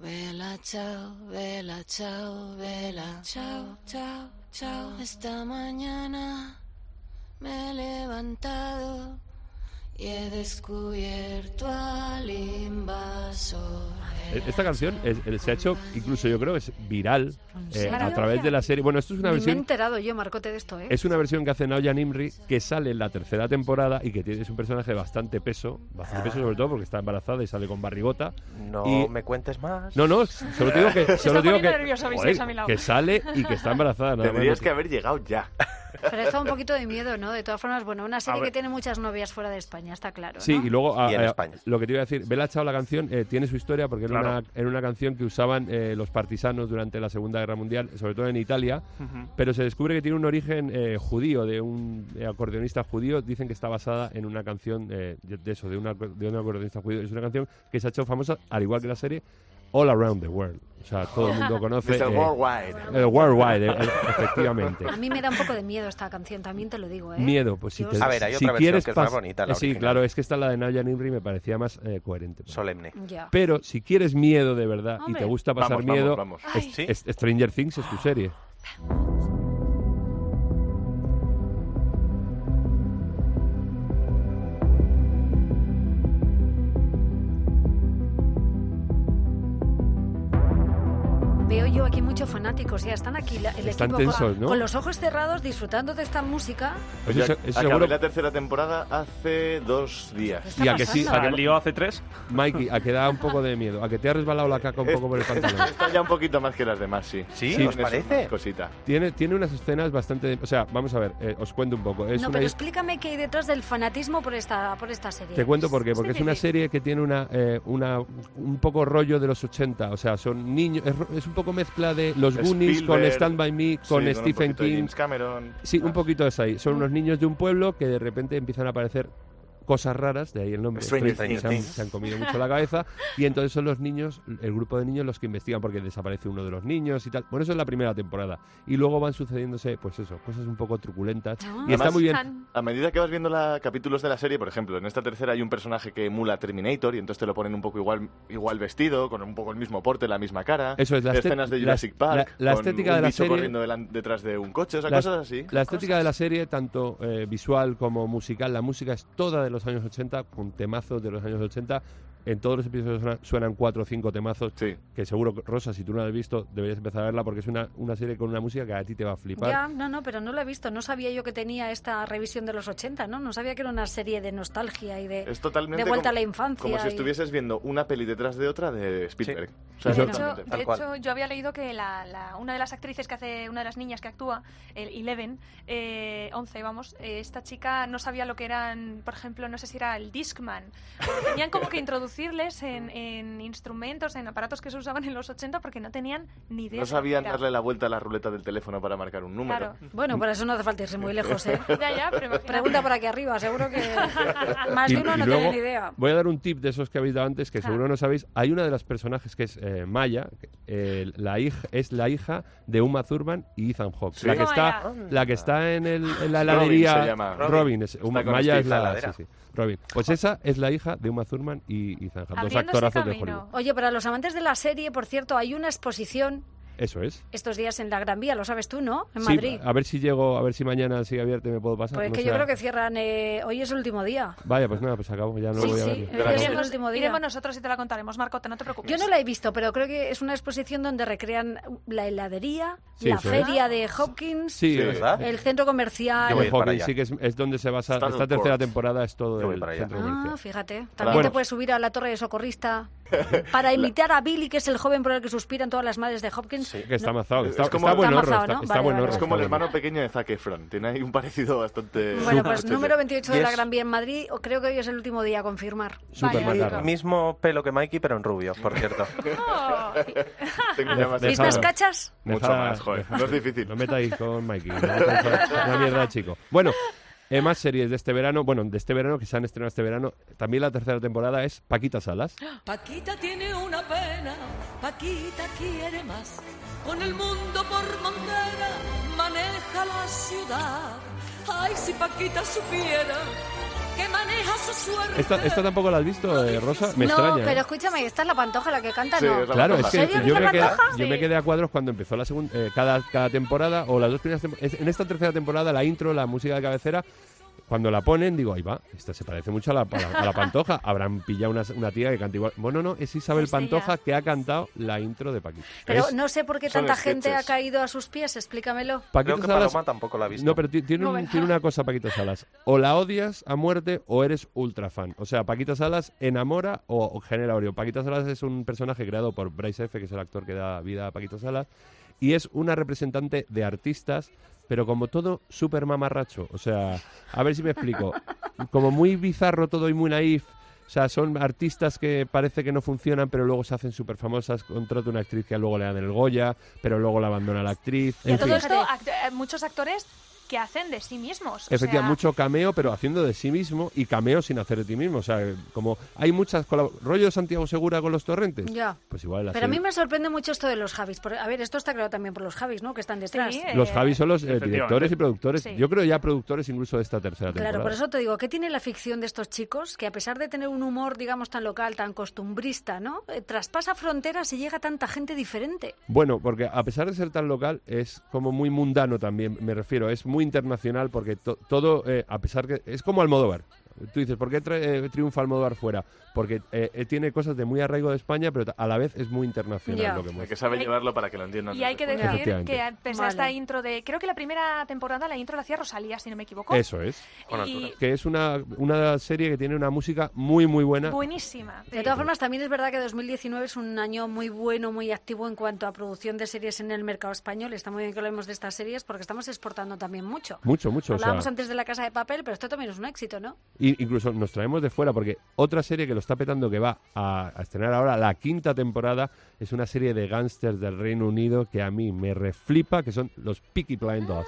vela, chao, vela, chao, vela, chao, chao, chao. Esta mañana me he levantado y he descubierto al invasor. Esta canción es- es- se ha hecho, incluso yo creo que es viral eh, serio? a través de la serie. Bueno, esto es una Ni me he versión enterado yo, Marcote, de esto, ¿eh? es una versión que hace Naoya Nimri, que sale en la tercera temporada y que tiene, es un personaje de bastante peso, bastante Ah. peso sobre todo porque está embarazada y sale con barrigota. No Y- me cuentes más. No, no, solo te digo que, Se solo está te digo poniendo que, nervioso, joder, Vicente, a mi lado. que sale y que está embarazada. Nada Tendrías más. que haber llegado ya. Pero esto da un poquito de miedo, ¿no? De todas formas, bueno, una serie A ver. que tiene muchas novias fuera de España, está claro, ¿no? Sí, y luego a- Y en a- España. lo que te iba a decir, Bella Ciao, la canción, eh, tiene su historia porque era, Claro. una, era una canción que usaban eh, los partisanos durante la Segunda Guerra Mundial, sobre todo en Italia, Ujú. pero se descubre que tiene un origen eh, judío, de un eh, acordeonista judío. Dicen que está basada en una canción eh, de, de eso, de, una, de un acordeonista judío. Es una canción que se ha hecho famosa, al igual que la serie, All Around the World. O sea, todo el mundo conoce... mister eh, Worldwide. eh, Worldwide, eh, eh, efectivamente. A mí me da un poco de miedo esta canción, también te lo digo, ¿eh? Miedo, pues si Yo te, A ver, hay si otra versión quieres que es más pas- bonita, la eh, Sí, original. claro, es que esta la de Naoya Nimri me parecía más eh, coherente. Solemne. Ya. Pero si quieres miedo de verdad y Hombre. te gusta pasar Vamos, vamos, miedo, vamos. es- Ay. es- Stranger Things es tu serie. Veo yo aquí muchos fanáticos, ya están aquí la- el Están equipo tensos, con, ¿no? con los ojos cerrados disfrutando de esta música. Pues Yo eso- ac- eso acabé seguro- la tercera temporada hace dos días. Y a que sí, pasando? a que- ¿El lío hace tres? Mikey, a que da un poco de miedo, a que te ha resbalado la caca un poco por el pantalón. Está ya un poquito más que las demás, sí. ¿Sí? Sí. ¿Os parece? Cosita. Tiene, tiene unas escenas bastante... O sea, vamos a ver, eh, os cuento un poco. Es No, una pero his- explícame qué hay detrás del fanatismo por esta, por esta serie. Te cuento por qué, porque es una serie que tiene una, eh, una un poco rollo de los ochenta, o sea, son niños, es, ro- es un poco mezcla de los Goonies con Spielberg, Stand By Me, con sí, con un Stephen poquito de King. James Cameron. Sí, un poquito es ahí. Son unos niños de un pueblo que de repente empiezan a aparecer cosas raras, de ahí el nombre. Stranger Stranger- Things. se, han, se han comido mucho la cabeza y entonces son los niños, el grupo de niños los que investigan porque desaparece uno de los niños y tal. Bueno, eso es la primera temporada. Y luego van sucediéndose, pues eso, cosas un poco truculentas. Ah. Y está Además, muy bien. A medida que vas viendo la, capítulos de la serie, por ejemplo, en esta tercera hay un personaje que emula a Terminator y entonces te lo ponen un poco igual, igual vestido, con un poco el mismo porte, la misma cara. Eso es, la este- escenas de la- Jurassic Park. la- la con estética un de la bicho serie- corriendo delan- detrás de un coche, o sea, La- cosas así. La estética de la serie, tanto eh, visual como musical, la música es toda de los años ochenta, con temazos de los años ochenta. En todos los episodios suenan, suenan cuatro o cinco temazos, que seguro, Rosa, si tú no la has visto, deberías empezar a verla porque es una, una serie con una música que a ti te va a flipar. Ya, no, no, pero no lo he visto. No sabía yo que tenía esta revisión de los ochenta, ¿no? No sabía que era una serie de nostalgia y de, Es totalmente de vuelta como, a la infancia. como si y- estuvieses viendo una peli detrás de otra de Spielberg. O sea, De hecho, totalmente. de hecho, yo había leído que la, la- una de las actrices que hace, una de las niñas que actúa, el Eleven, eh, once, vamos, eh, esta chica no sabía lo que eran, por ejemplo, no sé si era el Discman. Tenían como que introducirles en, en instrumentos, en aparatos que se usaban en los ochenta porque no tenían ni idea. No de sabían lo que era. darle la vuelta a la ruleta del teléfono para marcar un número. Claro. Bueno, por eso no hace falta irse muy lejos, ¿eh? Ya, ya, pero imagínate. Pregunta por aquí arriba, seguro que más Y- de uno y no luego, tiene ni idea. Voy a dar un tip de esos que habéis dado antes, que seguro no sabéis. Hay una de las personajes que es eh, Maya, que, eh, la hija, es la hija de Uma Thurman y Ethan Hawke. Sí. La, que Toma está, ya. la que está en, el, en la Robin heladería. se llama. Robin. Robin. es- Está Uma- con Maya Steve es la, en la heladera. sí, sí, Robin. Pues esa es la hija de Uma Thurman y Ethan Hawke, dos Abriéndose actorazos de camino. Hollywood. Oye, para los amantes de la serie, por cierto, hay una exposición Eso es. estos días en la Gran Vía, lo sabes tú, ¿no? En Sí, Madrid. a ver si llego, a ver si mañana sigue abierto y me puedo pasar. Pues no que sé. yo creo que cierran, eh, hoy es el último día. Vaya, pues nada, pues acabo, ya no Sí, voy a sí, verlo. hoy es el Iremos, último día. iremos nosotros y te la contaremos, Marcote, no te preocupes. Yo no la he visto, pero creo que es una exposición donde recrean la heladería, Sí, la eso es. feria de Hopkins, Sí, ¿verdad? el centro comercial. Yo voy para allá. Sí, que es, es donde se basa. Startled Esta tercera Court. temporada es todo Yo voy el para allá. centro Ah, comercial. fíjate. También Bueno. te puedes subir a la torre de socorrista para imitar a Billy, que es el joven por el que suspiran todas las madres de Hopkins. Que está amazado. Es Está, como- está buenorro, Está amazado, está, ¿no? está Vale, buenorro, Es como el está bueno. hermano pequeño de Zac Efron. Tiene ahí un parecido bastante... Bueno, pues ochentero. número veintiocho de Y la es- Gran Vía en Madrid, o creo que hoy es el último día a confirmar. Súper Mi- macarra. mismo pelo que Mikey, pero en rubio, por cierto. Tengo ya más Dejad- ¿Mismas cachas? Mucho dejad- más, joder. dejad- No es difícil. No metáis con Mikey. No metáis con- una mierda, chico. Bueno, eh, más series de este verano. Bueno, de este verano, que se han estrenado este verano. También la tercera temporada es Paquita Salas. Paquita tiene una pena, Paquita quiere más. Con el mundo por montera maneja la ciudad. Ay, si Paquita supiera que maneja su suerte. ¿Esta, esta tampoco la has visto, eh, Rosa? Me no, extraña. pero ¿eh? escuchame, esta es la Pantoja la que canta, Sí, ¿no? es la Claro, es Pantoja. que ¿En serio yo es me, la quedé, Pantoja? yo me Sí. quedé a cuadros cuando empezó la segunda, eh, cada, cada temporada, o las dos primeras temporadas. En esta tercera temporada, la intro, la música de cabecera, cuando la ponen, digo, ahí va, esta se parece mucho a la, a la, a la Pantoja. Habrán pillado una, una tía que canta igual. Bueno, no, es Isabel Es ella. Pantoja que ha cantado la intro de Paquito. Pero Es- no sé por qué son tanta gente ha sketches. caído a sus pies, explícamelo. Paquito Creo que Salas- Paloma tampoco la ha visto. No, pero ti- tiene, No, un- ¿verdad? tiene una cosa, Paquito Salas. O la odias a muerte o eres ultra fan. O sea, Paquito Salas enamora o, o genera odio. Paquito Salas es un personaje creado por Bryce F., que es el actor que da vida a Paquito Salas, y es una representante de artistas, pero como todo súper mamarracho. O sea, a ver si me explico. Como muy bizarro todo y muy naif. O sea, son artistas que parece que no funcionan, pero luego se hacen súper famosas. Contrata una actriz que luego le dan el Goya, pero luego la abandona la actriz. Y a En todo fin. esto, act- eh, muchos actores que hacen de sí mismos. o Efectivamente, sea, mucho cameo, pero haciendo de sí mismo y cameo sin hacer de ti mismo. O sea, como hay muchas colab- rollo de Santiago Segura con los Torrentes. Ya. Pues igual la Pero a mí serie- me sorprende mucho esto de los Javis. porque, a ver, esto está creado también por los Javis, ¿no? Que están detrás. Sí, Los eh, Javis son los eh, efectivamente. directores y productores. Sí. Yo creo ya productores incluso de esta tercera temporada. Claro, por eso te digo, ¿qué tiene la ficción de estos chicos? Que a pesar de tener un humor, digamos, tan local, tan costumbrista, ¿no? Eh, traspasa fronteras y llega tanta gente diferente. Bueno, porque a pesar de ser tan local, es como muy mundano también, me refiero. Es muy internacional porque to- todo, eh, a pesar que... Es como Almodóvar. Tú dices, ¿por qué tra- eh, triunfa Almodóvar fuera? Porque eh, eh, tiene cosas de muy arraigo de España, pero ta- a la vez es muy internacional Ya. lo que Hay muestra. que saber Y hay- llevarlo para que lo entiendan. Y hay que después. decir Efectivamente. que pese a Vale. esta intro de... Creo que la primera temporada la intro la hacía Rosalía, si no me equivoco. Eso es. Con Y- altura. Que es una, una serie que tiene una música muy, muy buena. Buenísima. De todas formas, también es verdad que dos mil diecinueve es un año muy bueno, muy activo en cuanto a producción de series en el mercado español. Está muy bien que hablemos de estas series porque estamos exportando también mucho. Mucho, mucho. O sea, Hablábamos antes de La Casa de Papel, pero esto también es un éxito, ¿no? y- incluso nos traemos de fuera, porque otra serie que lo está petando, que va a, a estrenar ahora la quinta temporada, es una serie de gángsters del Reino Unido que a mí me reflipa, que son los Peaky Blinders.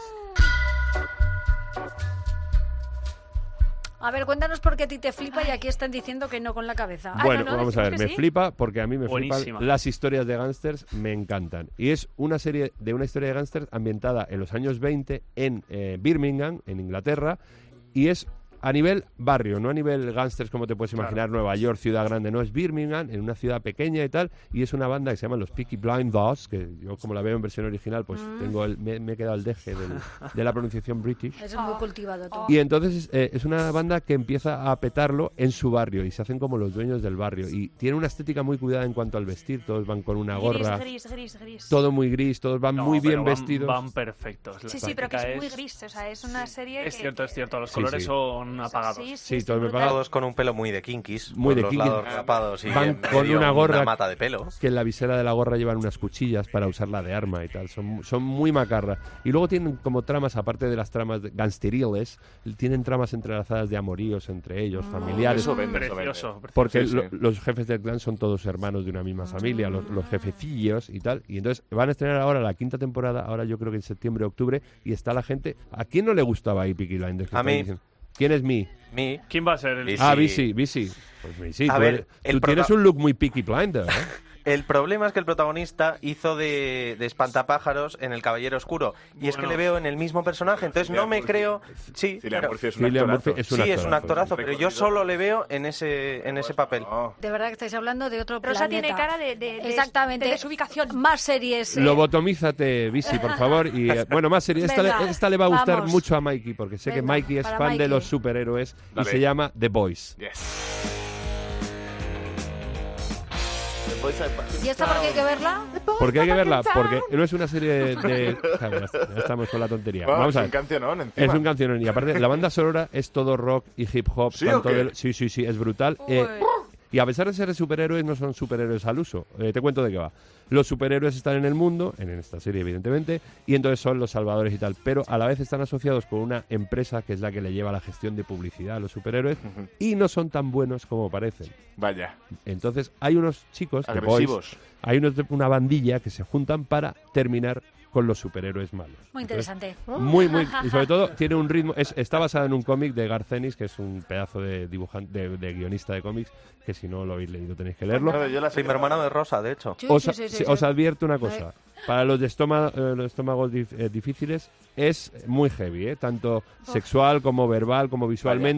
A ver, cuéntanos por qué a ti te flipa y aquí están diciendo que no con la cabeza. Ah, Bueno, no, no, vamos a ver, decimos me que sí. flipa porque a mí me Buenísima. flipan las historias de gángsters, me encantan. Y es una serie de una historia de gángsters ambientada en los años veinte en eh, Birmingham, en Inglaterra, y es a nivel barrio, no a nivel gángsters como te puedes imaginar, Nueva York, ciudad grande, no, es Birmingham, en una ciudad pequeña y tal, y es una banda que se llama los Peaky Blinders, que yo como la veo en versión original, pues Mm. tengo el, me, me he quedado el deje del- de la pronunciación british. Eso es muy cultivado tú. Y entonces eh, es una banda que empieza a petarlo en su barrio y se hacen como los dueños del barrio. Y tiene una estética muy cuidada en cuanto al vestir, todos van con una gorra, Gris, gris, gris, gris. todo muy gris, todos van No, muy bien pero van- vestidos. Van perfectos. La Sí, sí, pero que estética es muy gris. O sea, es una serie Es que... cierto, es cierto. Los Sí, colores sí. son apagados. Sí, Sí, sí, todos me brutal. pagan- Todos con un pelo muy de kinkis. Muy con de los kinkis. lados rapados y Van en con medio una gorra mata de pelo. que en la visera de la gorra llevan unas cuchillas para usarla de arma y tal. Son, son muy macarras. Y luego tienen como tramas, aparte de las tramas de gangsteriles, tienen tramas entrelazadas de amoríos entre ellos, familiares. Eso vende, eso vende. Precioso, precioso. Porque Sí, lo- sí. los jefes del clan son todos hermanos de una misma familia, los, los jefecillos y tal. Y entonces van a estrenar ahora la quinta temporada, ahora yo creo que en septiembre, octubre, y está la gente... ¿A quién no le gustaba ahí Peaky Blinders? Que A están mí. diciendo? ¿Quién es mi? Mi. ¿Quién va a ser el...? Bici. Ah, Bici, Bici. Pues Bici, A tú, ver, eres- el tú tienes prota- un look muy Peaky Blinder, ¿eh? El problema es que el protagonista hizo de, de espantapájaros en El Caballero Oscuro. Y es que Bueno. le veo en el mismo personaje. Entonces no me creo... Sí, Cillian pero- Murphy es un Cillian actorazo. Murphy es un sí, es un actorazo. actorazo, pero yo solo le veo en ese, en ese papel. No. De verdad que estáis hablando de otro Rosa planeta. tiene cara de, de, de- Exactamente. de desubicación. Más series. eh, Lobotomízate, Bici, por favor. Y eh, bueno, más serie. Esta, Venga, le, esta le va a gustar vamos. mucho a Mikey, porque sé que Venga, Mikey es para fan de Mikey. los superhéroes y Dale. se llama The Boys. Yes. Después hay- ¿Y esta por qué hay que verla? ¿Por qué hay que verla? Porque no es una serie de... de- Claro, ya, ya estamos con la tontería. Bueno, Vamos es a un ver. cancionón encima. Es un cancionón. Y aparte, la banda sonora es todo rock y hip hop. ¿Sí tanto o qué? del- sí, sí, sí, es brutal. Eh, y a pesar de ser superhéroes, no son superhéroes al uso. Eh, te cuento de qué va. Los superhéroes están en el mundo, en esta serie evidentemente, y entonces son los salvadores y tal, pero a la vez están asociados con una empresa que es la que le lleva la gestión de publicidad a los superhéroes y no son tan buenos como parecen. Vaya. Entonces hay unos chicos, The Agresivos. Boys, hay unos de- una bandilla que se juntan para terminar con los superhéroes malos. Muy Entonces, interesante. muy, muy, y sobre todo tiene un ritmo, es, está basada en un cómic de Garth Ennis, que es un pedazo de dibujante, de, de guionista de cómics, que si no lo habéis leído tenéis que leerlo. Claro, yo la Primo hermano de Rosa, de hecho. Sí, Os, sí, sí, sí, sí, sí. os advierto una cosa, para los de estoma- eh, los estómagos dif- eh, difíciles es muy heavy, ¿eh? Tanto sexual como verbal como visualmente.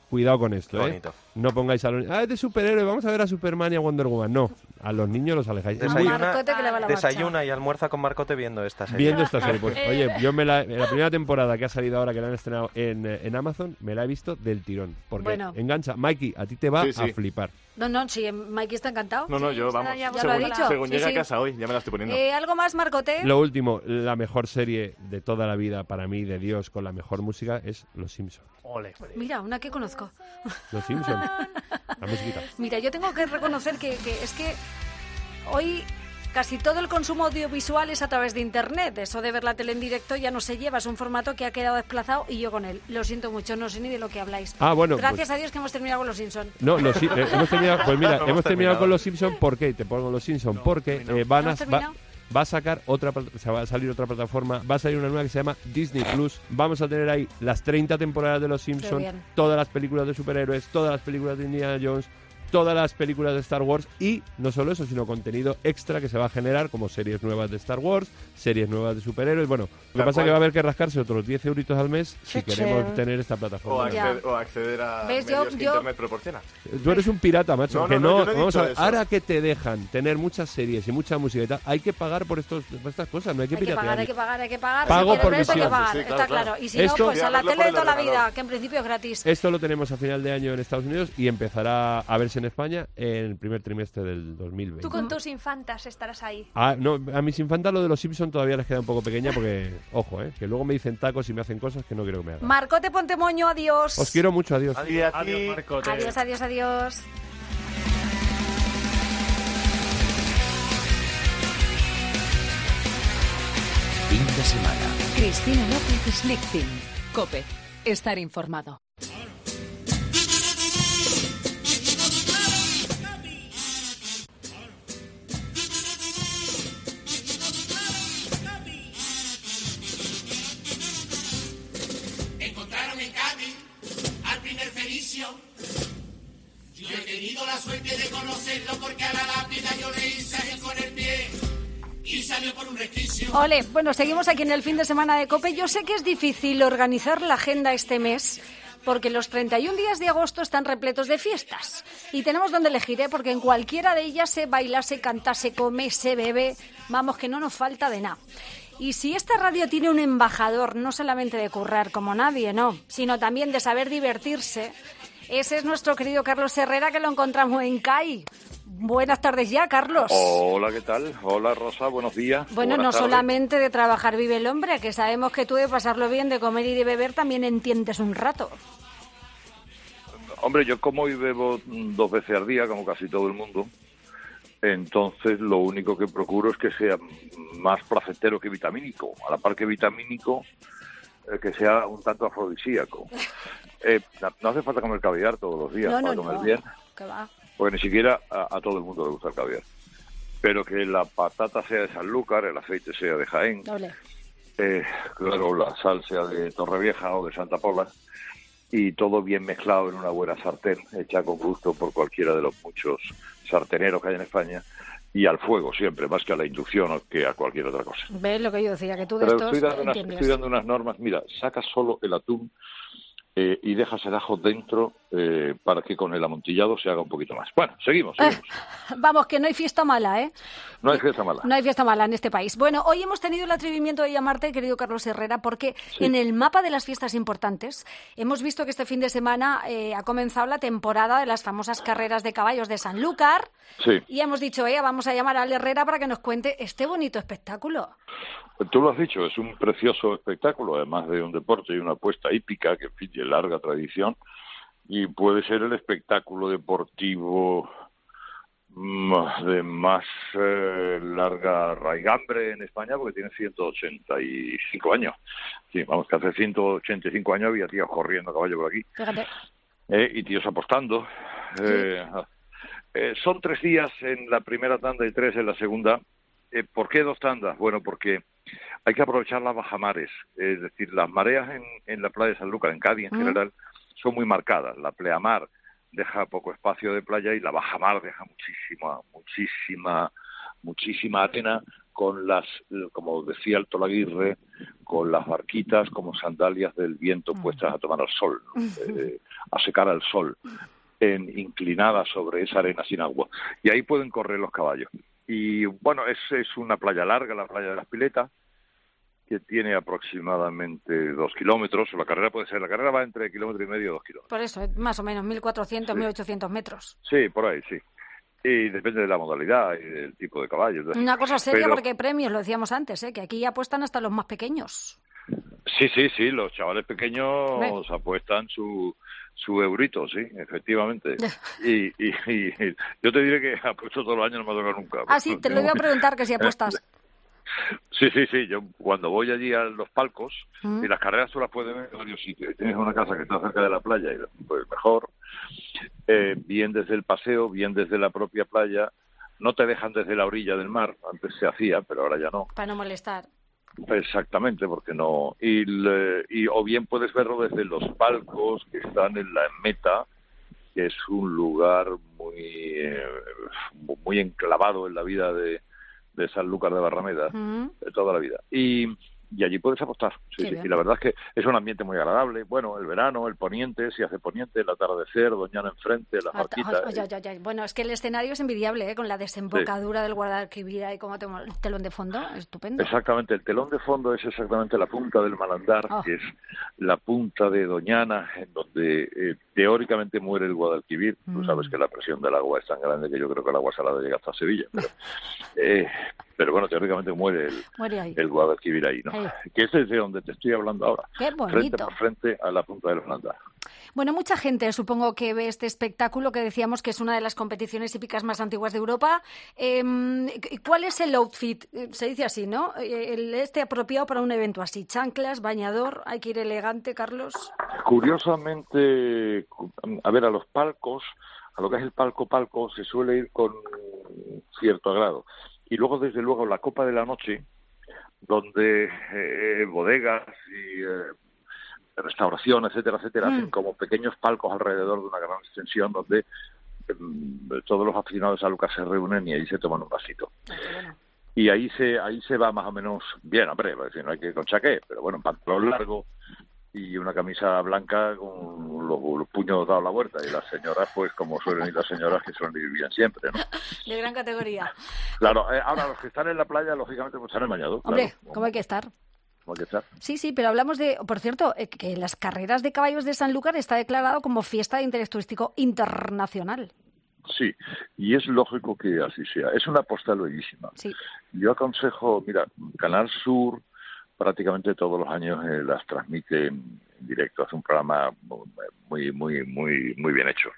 cuidado con esto, Qué ¿eh? bonito. No pongáis a los... Ah, es de superhéroe, vamos a ver a Superman y a Wonder Woman. No, a los niños los alejáis. Desayuna, Marcote que le va la desayuna y almuerza con Marcote viendo esta serie. Viendo esta serie. Pues, oye, yo me la, la primera temporada que ha salido ahora, que la han estrenado en, en Amazon, me la he visto del tirón. Porque Bueno. engancha. Mikey, a ti te va Sí, sí. a flipar. No, no, sí, Mikey está encantado. No, no, yo, vamos, ya lo según, ha dicho. según Sí, llegue sí. a casa hoy, ya me la estoy poniendo. Eh, ¿Algo más, Marcote? Lo último, la mejor serie de toda la vida para mí, de Dios, con la mejor música, es Los Simpsons. Ole. Mira, una que conozco. Los Simpsons. La musiquita. Mira, yo tengo que reconocer que, que es que hoy casi todo el consumo audiovisual es a través de Internet. Eso de ver la tele en directo ya no se lleva, es un formato que ha quedado desplazado y yo con él. Lo siento mucho, no sé ni de lo que habláis. Ah, bueno, Gracias pues- a Dios que hemos terminado con Los Simpsons. No, los, Si- eh, hemos terminado, pues mira, No hemos hemos terminado terminado. con Los Simpsons. ¿Por qué? Te pongo Los Simpsons. Porque eh, van ¿No a, hemos va, terminado? va a sacar otra, plat- o sea, va a salir otra plataforma, va a salir una nueva que se llama Disney Plus. Vamos a tener ahí las treinta temporadas de Los Simpsons, bien. todas las películas de superhéroes, todas las películas de Indiana Jones, todas las películas de Star Wars y no solo eso, sino contenido extra que se va a generar como series nuevas de Star Wars, series nuevas de superhéroes. Bueno, lo que Tal pasa es cual. que va a haber que rascarse otros diez euritos al mes si Qué queremos chévere. tener esta O plataforma. acceder, o acceder a ¿Ves? Yo- medios que yo- Internet proporciona. Tú eres un pirata, macho. No, que no, no, no, yo no he vamos dicho a ver, eso. ahora que te dejan tener muchas series y mucha música y tal, hay que pagar por, estos, por estas cosas, no hay que Hay que piratear. pagar, hay que pagar, hay que pagar. Pago si quieres por ver esto hay que visión. pagar, Sí, claro, está claro. claro. Y si Esto- no, pues a la Hablo tele por de el toda la ordenador. vida, que en principio es gratis. Esto lo tenemos a final de año en Estados Unidos y empezará a verse en España en el primer trimestre del dos mil veinte. Tú con tus infantas estarás ahí. Ah, no, a mis infantas lo de los Simpsons todavía les queda un poco pequeña porque, ojo, eh, que luego me dicen tacos y me hacen cosas que no quiero que me hagan. Marcote Pontemoño, adiós. Os quiero mucho, adiós. Y a ti, Adiós, Marcote. Adiós, adiós, adiós. Fin de semana. Cristina López Slichting. Cope. Estar informado. Encontraron en Cádiz al primer fenicio. Yo he tenido la suerte de conocerlo porque a la lápida yo le hice así con el pie y salió por un resquicio. Ole, bueno, seguimos aquí en el fin de semana de COPE. Yo sé que es difícil organizar la agenda este mes porque los treinta y un días de agosto están repletos de fiestas y tenemos donde elegir, ¿eh? Porque en cualquiera de ellas se baila, se canta, se come, se bebe, vamos, que no nos falta de nada. Y si esta radio tiene un embajador, no solamente de currar como nadie, no, sino también de saber divertirse, ese es nuestro querido Carlos Herrera, que lo encontramos en C A I. Buenas tardes ya, Carlos. Hola, ¿qué tal? Hola, Rosa, buenos días. Bueno, Buenas no tardes. solamente de trabajar vive el hombre, que sabemos que tú de pasarlo bien, de comer y de beber también entiendes un rato. Hombre, yo como y bebo mm, dos veces al día, como casi todo el mundo. Entonces, lo único que procuro es que sea más placentero que vitamínico. A la par que vitamínico, eh, que sea un tanto afrodisíaco. Eh, no hace falta comer caviar todos los días No, no, para comer no. bien, ¿Qué va? porque ni siquiera a, a todo el mundo le gusta el caviar. Pero que la patata sea de Sanlúcar, el aceite sea de Jaén, Doble. eh, claro, la sal sea de Torrevieja o de Santa Pola, y todo bien mezclado en una buena sartén, hecha con gusto por cualquiera de los muchos sarteneros que hay en España, y al fuego siempre, más que a la inducción o que a cualquier otra cosa. ¿Ves lo que yo decía? Que tú de Pero estos estoy dando, unas, entiendes. estoy dando unas normas. Mira, sacas solo el atún eh, y dejas el ajo dentro eh, para que con el amontillado se haga un poquito más. Bueno, seguimos, seguimos. Vamos, que no hay fiesta mala, ¿eh? No hay fiesta mala. No hay fiesta mala en este país. Bueno, hoy hemos tenido el atrevimiento de llamarte, querido Carlos Herrera, porque Sí. en el mapa de las fiestas importantes hemos visto que este fin de semana eh, ha comenzado la temporada de las famosas carreras de caballos de Sanlúcar Sí, y hemos dicho, eh, vamos a llamar a Ale Herrera para que nos cuente este bonito espectáculo. tú lo has dicho, es un precioso espectáculo, además de un deporte y una apuesta hípica que en fin, tiene larga tradición, y puede ser el espectáculo deportivo mm, de más eh, larga raigambre en España, porque tiene ciento ochenta y cinco años. Sí, vamos, que hace ciento ochenta y cinco años había tíos corriendo a caballo por aquí, Fíjate. eh, y tíos apostando. Eh, eh, son tres días en la primera tanda y tres en la segunda. Eh, ¿Por qué dos tandas? Bueno, porque hay que aprovechar las bajamares, es decir, las mareas en, en la playa de Sanlúcar, en Cádiz en Mm. general, son muy marcadas. La pleamar deja poco espacio de playa y la bajamar deja muchísima, muchísima, muchísima arena, con las, como decía Alto Laguirre, con las barquitas como sandalias del viento puestas a tomar al sol, ¿no? eh, a secar al sol, en, inclinadas sobre esa arena sin agua. Y ahí pueden correr los caballos. Y bueno, es, es una playa larga, la playa de las Piletas, que tiene aproximadamente dos kilómetros. La carrera puede ser, la carrera va entre kilómetro y medio y dos kilómetros. Por eso, más o menos, mil cuatrocientos, Sí. mil ochocientos metros. Sí, por ahí, sí. Y depende de la modalidad y del tipo de caballo. Una cosa seria Pero- porque hay premios, lo decíamos antes, ¿eh? Que aquí apuestan hasta los más pequeños. Sí, sí, sí, los chavales pequeños Ve. apuestan su su eurito, sí, efectivamente. Y, y, y- y yo te diré que apuesto todos los años, no me ha tocado nunca. Ah, sí, te lo iba a preguntar que si apuestas. Sí, sí, sí, yo cuando voy allí a los palcos, Mm. y las carreras tú las puedes ver en varios sitios, y tienes una casa que está cerca de la playa, y pues mejor, eh, bien desde el paseo, bien desde la propia playa, no te dejan desde la orilla del mar, antes se hacía, pero ahora ya no. Para no molestar. Exactamente, porque no. Y, le- y o bien puedes verlo desde los palcos que están en la meta, que es un lugar muy eh, muy enclavado en la vida de, de Sanlúcar de Barrameda, Mm. de toda la vida. Y, y allí puedes apostar. Sí, Qué sí. bien. Y la verdad es que es un ambiente muy agradable. Bueno, el verano, el poniente, si hace poniente, el atardecer, Doñana enfrente, las Ay, barquitas. ay, ay, ay, ay. Bueno, es que el escenario es envidiable, ¿eh? Con la desembocadura del Guadalquivir ahí como te- telón de fondo, estupendo. Exactamente, el telón de fondo es exactamente la punta del Malandar, Oh. que es la punta de Doñana, en donde eh, teóricamente muere el Guadalquivir. Tú Mm. sabes que la presión del agua es tan grande que yo creo que el agua salada llega hasta Sevilla. Pero, eh, pero bueno, teóricamente muere el, Muere ahí. el Guadalquivir ahí, ¿no? Ahí. Que es desde donde te estoy hablando ahora. Qué Frente bonito. por frente a la punta del Malandar. Bueno, mucha gente supongo que ve este espectáculo que decíamos que es una de las competiciones hípicas más antiguas de Europa. Eh, ¿Cuál es el outfit? Eh, Se dice así, ¿no? Eh, El este apropiado para un evento así. Chanclas, bañador, hay que ir elegante, Carlos. Curiosamente, a ver, a los palcos, a lo que es el palco-palco, se suele ir con cierto agrado. Y luego, desde luego, la Copa de la Noche, donde eh, bodegas y eh, restauración, etcétera, etcétera, Mm. hacen como pequeños palcos alrededor de una gran extensión donde mm, todos los aficionados a Lucas se reúnen y ahí se toman un vasito. Y ahí se ahí se va más o menos bien, hombre, es decir, no hay que ir con chaqué, pero bueno, un pantalón largo y una camisa blanca con los, los puños dados a la vuelta. Y las señoras, pues como suelen ir las señoras, que suelen ir bien siempre, ¿no? De gran categoría. Claro, eh, ahora los que están en la playa, lógicamente, pues están en bañador. Hombre, claro, ¿cómo hay que estar? como hay que estar. Sí, sí, pero hablamos de, por cierto, eh, que las carreras de caballos de Sanlúcar está declarado como fiesta de interés turístico internacional. Sí, y es lógico que así sea. Es una postal bellísima. Sí. Yo aconsejo, mira, Canal Sur prácticamente todos los años eh, las transmite en directo, hace un programa muy, muy, muy, muy bien hecho.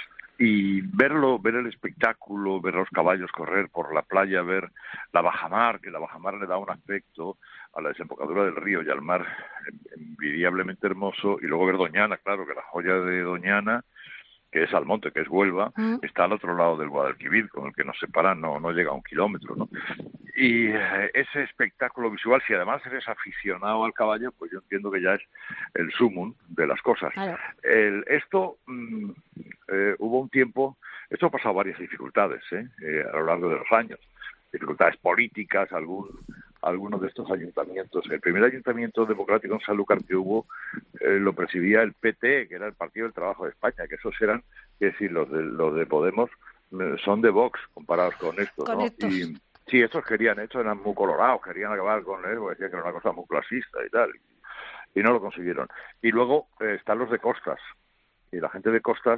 Y verlo, ver el espectáculo, ver los caballos correr por la playa, ver la bajamar, que la bajamar le da un aspecto a la desembocadura del río y al mar envidiablemente hermoso, y luego ver Doñana, claro, que la joya de Doñana, que es Almonte, que es Huelva, Mm. está al otro lado del Guadalquivir, con el que nos separan, no, no llega a un kilómetro, ¿no? Y eh, ese espectáculo visual, si además eres aficionado al caballo, pues yo entiendo que ya es el sumum de las cosas. Claro. El, esto, mm, eh, hubo un tiempo, esto ha pasado varias dificultades, ¿eh? Eh, a lo largo de los años, dificultades políticas, algún algunos de estos ayuntamientos. El primer ayuntamiento democrático en Sanlúcar que hubo eh, lo presidía el P T, que era el Partido del Trabajo de España, que esos eran, es decir, los de, los de Podemos eh, son de Vox comparados con estos, Con ¿no? estos. Y sí, estos querían, estos eran muy colorados, querían acabar con él, porque decían que era una cosa muy clasista y tal, y, y no lo consiguieron. Y luego eh, están los de Costas, y la gente de Costas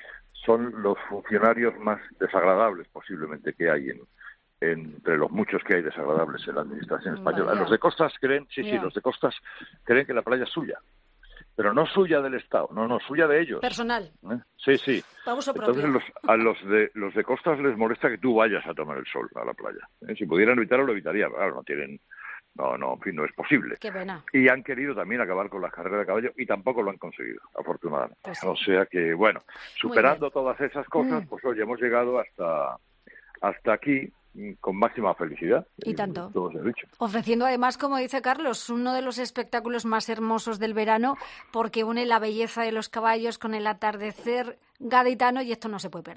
son los funcionarios más desagradables posiblemente que hay en entre los muchos que hay desagradables en la administración española. Vaya. Los de Costas creen, sí, Ya. sí, los de Costas creen que la playa es suya, pero no suya del Estado, no, no, suya de ellos. Personal. ¿eh? Sí, sí. Pa' uso Entonces propio. los, a los de los de Costas les molesta que tú vayas a tomar el sol a la playa. ¿eh? Si pudieran evitarlo, lo evitarían. Claro, no tienen, no, no, en fin, no es posible. Qué pena. Y han querido también acabar con las carreras de caballo y tampoco lo han conseguido, afortunadamente. Pues sí. O sea que, bueno, superando todas esas cosas, Mm. pues hoy hemos llegado hasta, hasta aquí mm, con máxima felicidad. Y tanto. Todo se ha dicho. Ofreciendo además, como dice Carlos, uno de los espectáculos más hermosos del verano porque une la belleza de los caballos con el atardecer gaditano y esto no se puede perder.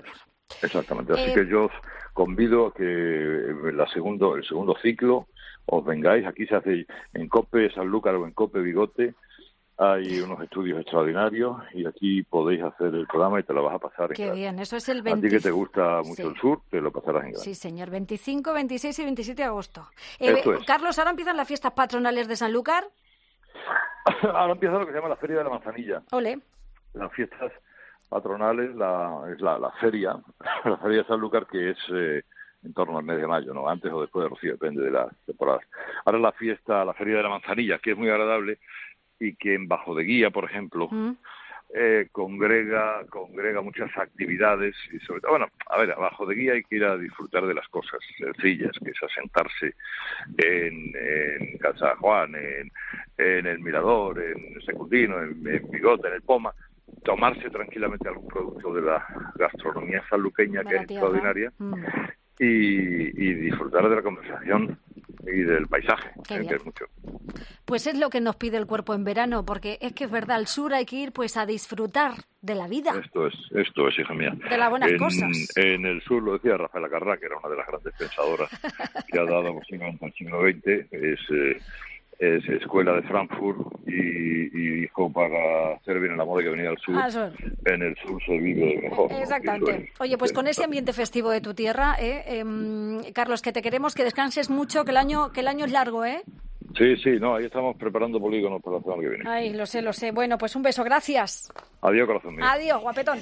Exactamente, así Eh, que yo os convido a que la segundo, el segundo ciclo os vengáis. Aquí se hace en COPE Sanlúcar o en COPE Bigote, hay unos estudios extraordinarios y aquí podéis hacer el programa y te lo vas a pasar en Qué grande. bien, eso es el A ti veinte. que te gusta mucho Sí. el sur, te lo pasarás en grande. Sí, señor, veinticinco, veintiséis y veintisiete de agosto. Eh, Eso es. Carlos, ahora empiezan las fiestas patronales de Sanlúcar. Ahora empieza lo que se llama la Feria de la Manzanilla. Ole. Las fiestas patronales, la, es la, la feria, la Feria de Sanlúcar, que es eh, en torno al mes de mayo, ¿no? Antes o después de Rocío, depende de las temporadas. Ahora la fiesta, la Feria de la Manzanilla, que es muy agradable y que en Bajo de Guía, por ejemplo, Mm. eh, congrega congrega muchas actividades y sobre todo, bueno, a ver, abajo de Guía hay que ir a disfrutar de las cosas sencillas, que es asentarse en, en Casa Juan, en, en el Mirador, en Secundino, en, en Bigote, en el Poma, tomarse tranquilamente algún producto de la gastronomía sanluqueña, De que la es tierra. extraordinaria, Mm. y, y disfrutar de la conversación y del paisaje, Qué eh, bien. que es mucho. Pues es lo que nos pide el cuerpo en verano, porque es que es verdad, al sur hay que ir pues a disfrutar de la vida. Esto es, esto es, hija mía. De las buenas en, cosas. En el sur, lo decía Rafaela Carrà, que era una de las grandes pensadoras que ha dado posiblemente al siglo veinte, es, eh, es escuela de Frankfurt y, y dijo, para hacer bien en la moda que venía al sur, Al sur. en el sur se vive mejor. ¿no? Exactamente. Eso es. Oye, pues con ese ambiente festivo de tu tierra, eh, em, Carlos, que te queremos, que descanses mucho, que el año, que el año es largo, ¿eh? Sí, sí, no, ahí estamos preparando polígonos para la semana que viene. Ay, lo sé, lo sé. Bueno, pues un beso, gracias. Adiós, corazón mío. Adiós, guapetón.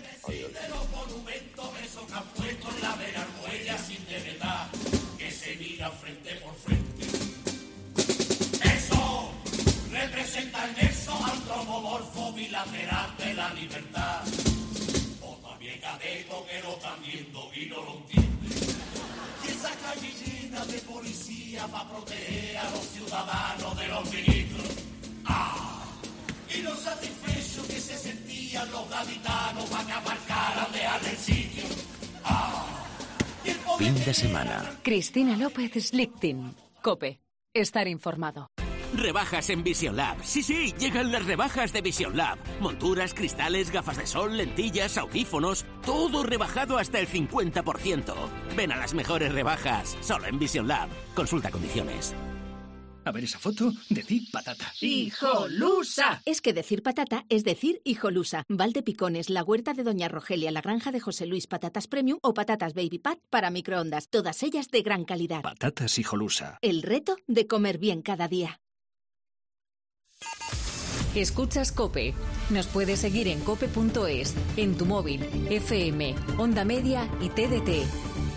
Que se mira frente por frente. Eso representa el nexo antropomorfo bilateral de la libertad. O también cadeto que lo están viendo y no lo entiende. Y esa calle llena de policía para proteger a los ciudadanos de los ministros. Ah, y lo satisfecho que se sentían los gaditanos para que abarcaran de al sitio. Ah. Fin de semana. Cristina López Slichting. COPE. Estar informado. Rebajas en Vision Lab. Sí, sí, llegan las rebajas de Vision Lab. Monturas, cristales, gafas de sol, lentillas, audífonos. Todo rebajado hasta el cincuenta por ciento. Ven a las mejores rebajas. Solo en Vision Lab. Consulta condiciones. A ver esa foto, decir patata. ¡Hijolusa! Es que decir patata es decir hijolusa. Valde Picones, la huerta de Doña Rogelia, la granja de José Luis, patatas premium o patatas baby pat para microondas. Todas ellas de gran calidad. Patatas hijolusa. El reto de comer bien cada día. Escuchas COPE. Nos puedes seguir en cope punto es, en tu móvil, F M, Onda Media y T D T.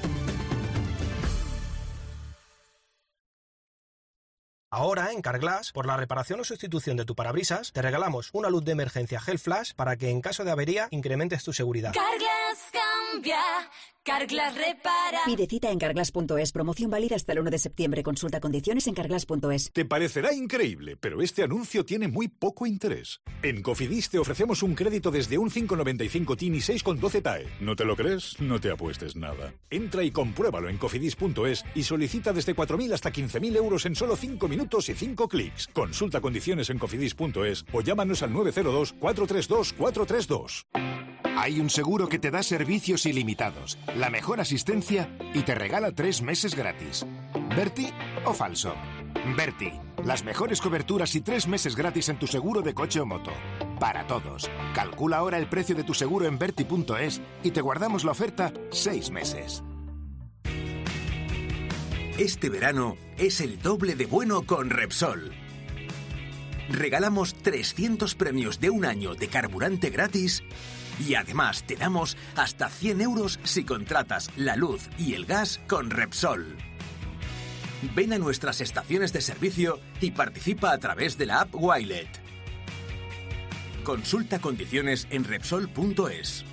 Ahora, en Carglass, por la reparación o sustitución de tu parabrisas, te regalamos una luz de emergencia Gel Flash para que en caso de avería incrementes tu seguridad. Carglass cambia, Carglass repara. Pide cita en carglass punto es. Promoción válida hasta el uno de septiembre. Consulta condiciones en carglass punto es. Te parecerá increíble, pero este anuncio tiene muy poco interés. En Cofidis te ofrecemos un crédito desde un cinco coma noventa y cinco T I N y seis coma doce T A E. ¿No te lo crees? No te apuestes nada. Entra y compruébalo en cofidis punto es y solicita desde cuatro mil hasta quince mil euros en solo cinco minutos y cinco clics. Consulta condiciones en cofidis punto es o llámanos al nueve cero dos, cuatro tres dos, cuatro tres dos. Hay un seguro que te da servicios ilimitados, la mejor asistencia y te regala tres meses gratis. ¿Berti o falso? Berti, las mejores coberturas y tres meses gratis en tu seguro de coche o moto. Para todos. Calcula ahora el precio de tu seguro en berti punto es y te guardamos la oferta seis meses. Este verano es el doble de bueno con Repsol. Regalamos trescientos premios de un año de carburante gratis y además te damos hasta cien euros si contratas la luz y el gas con Repsol. Ven a nuestras estaciones de servicio y participa a través de la app Wilet. Consulta condiciones en Repsol punto es.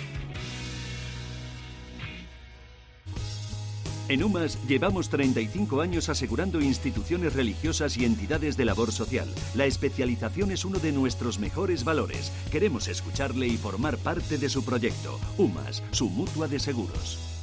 En UMAS llevamos treinta y cinco años asegurando instituciones religiosas y entidades de labor social. La especialización es uno de nuestros mejores valores. Queremos escucharle y formar parte de su proyecto. UMAS, su mutua de seguros.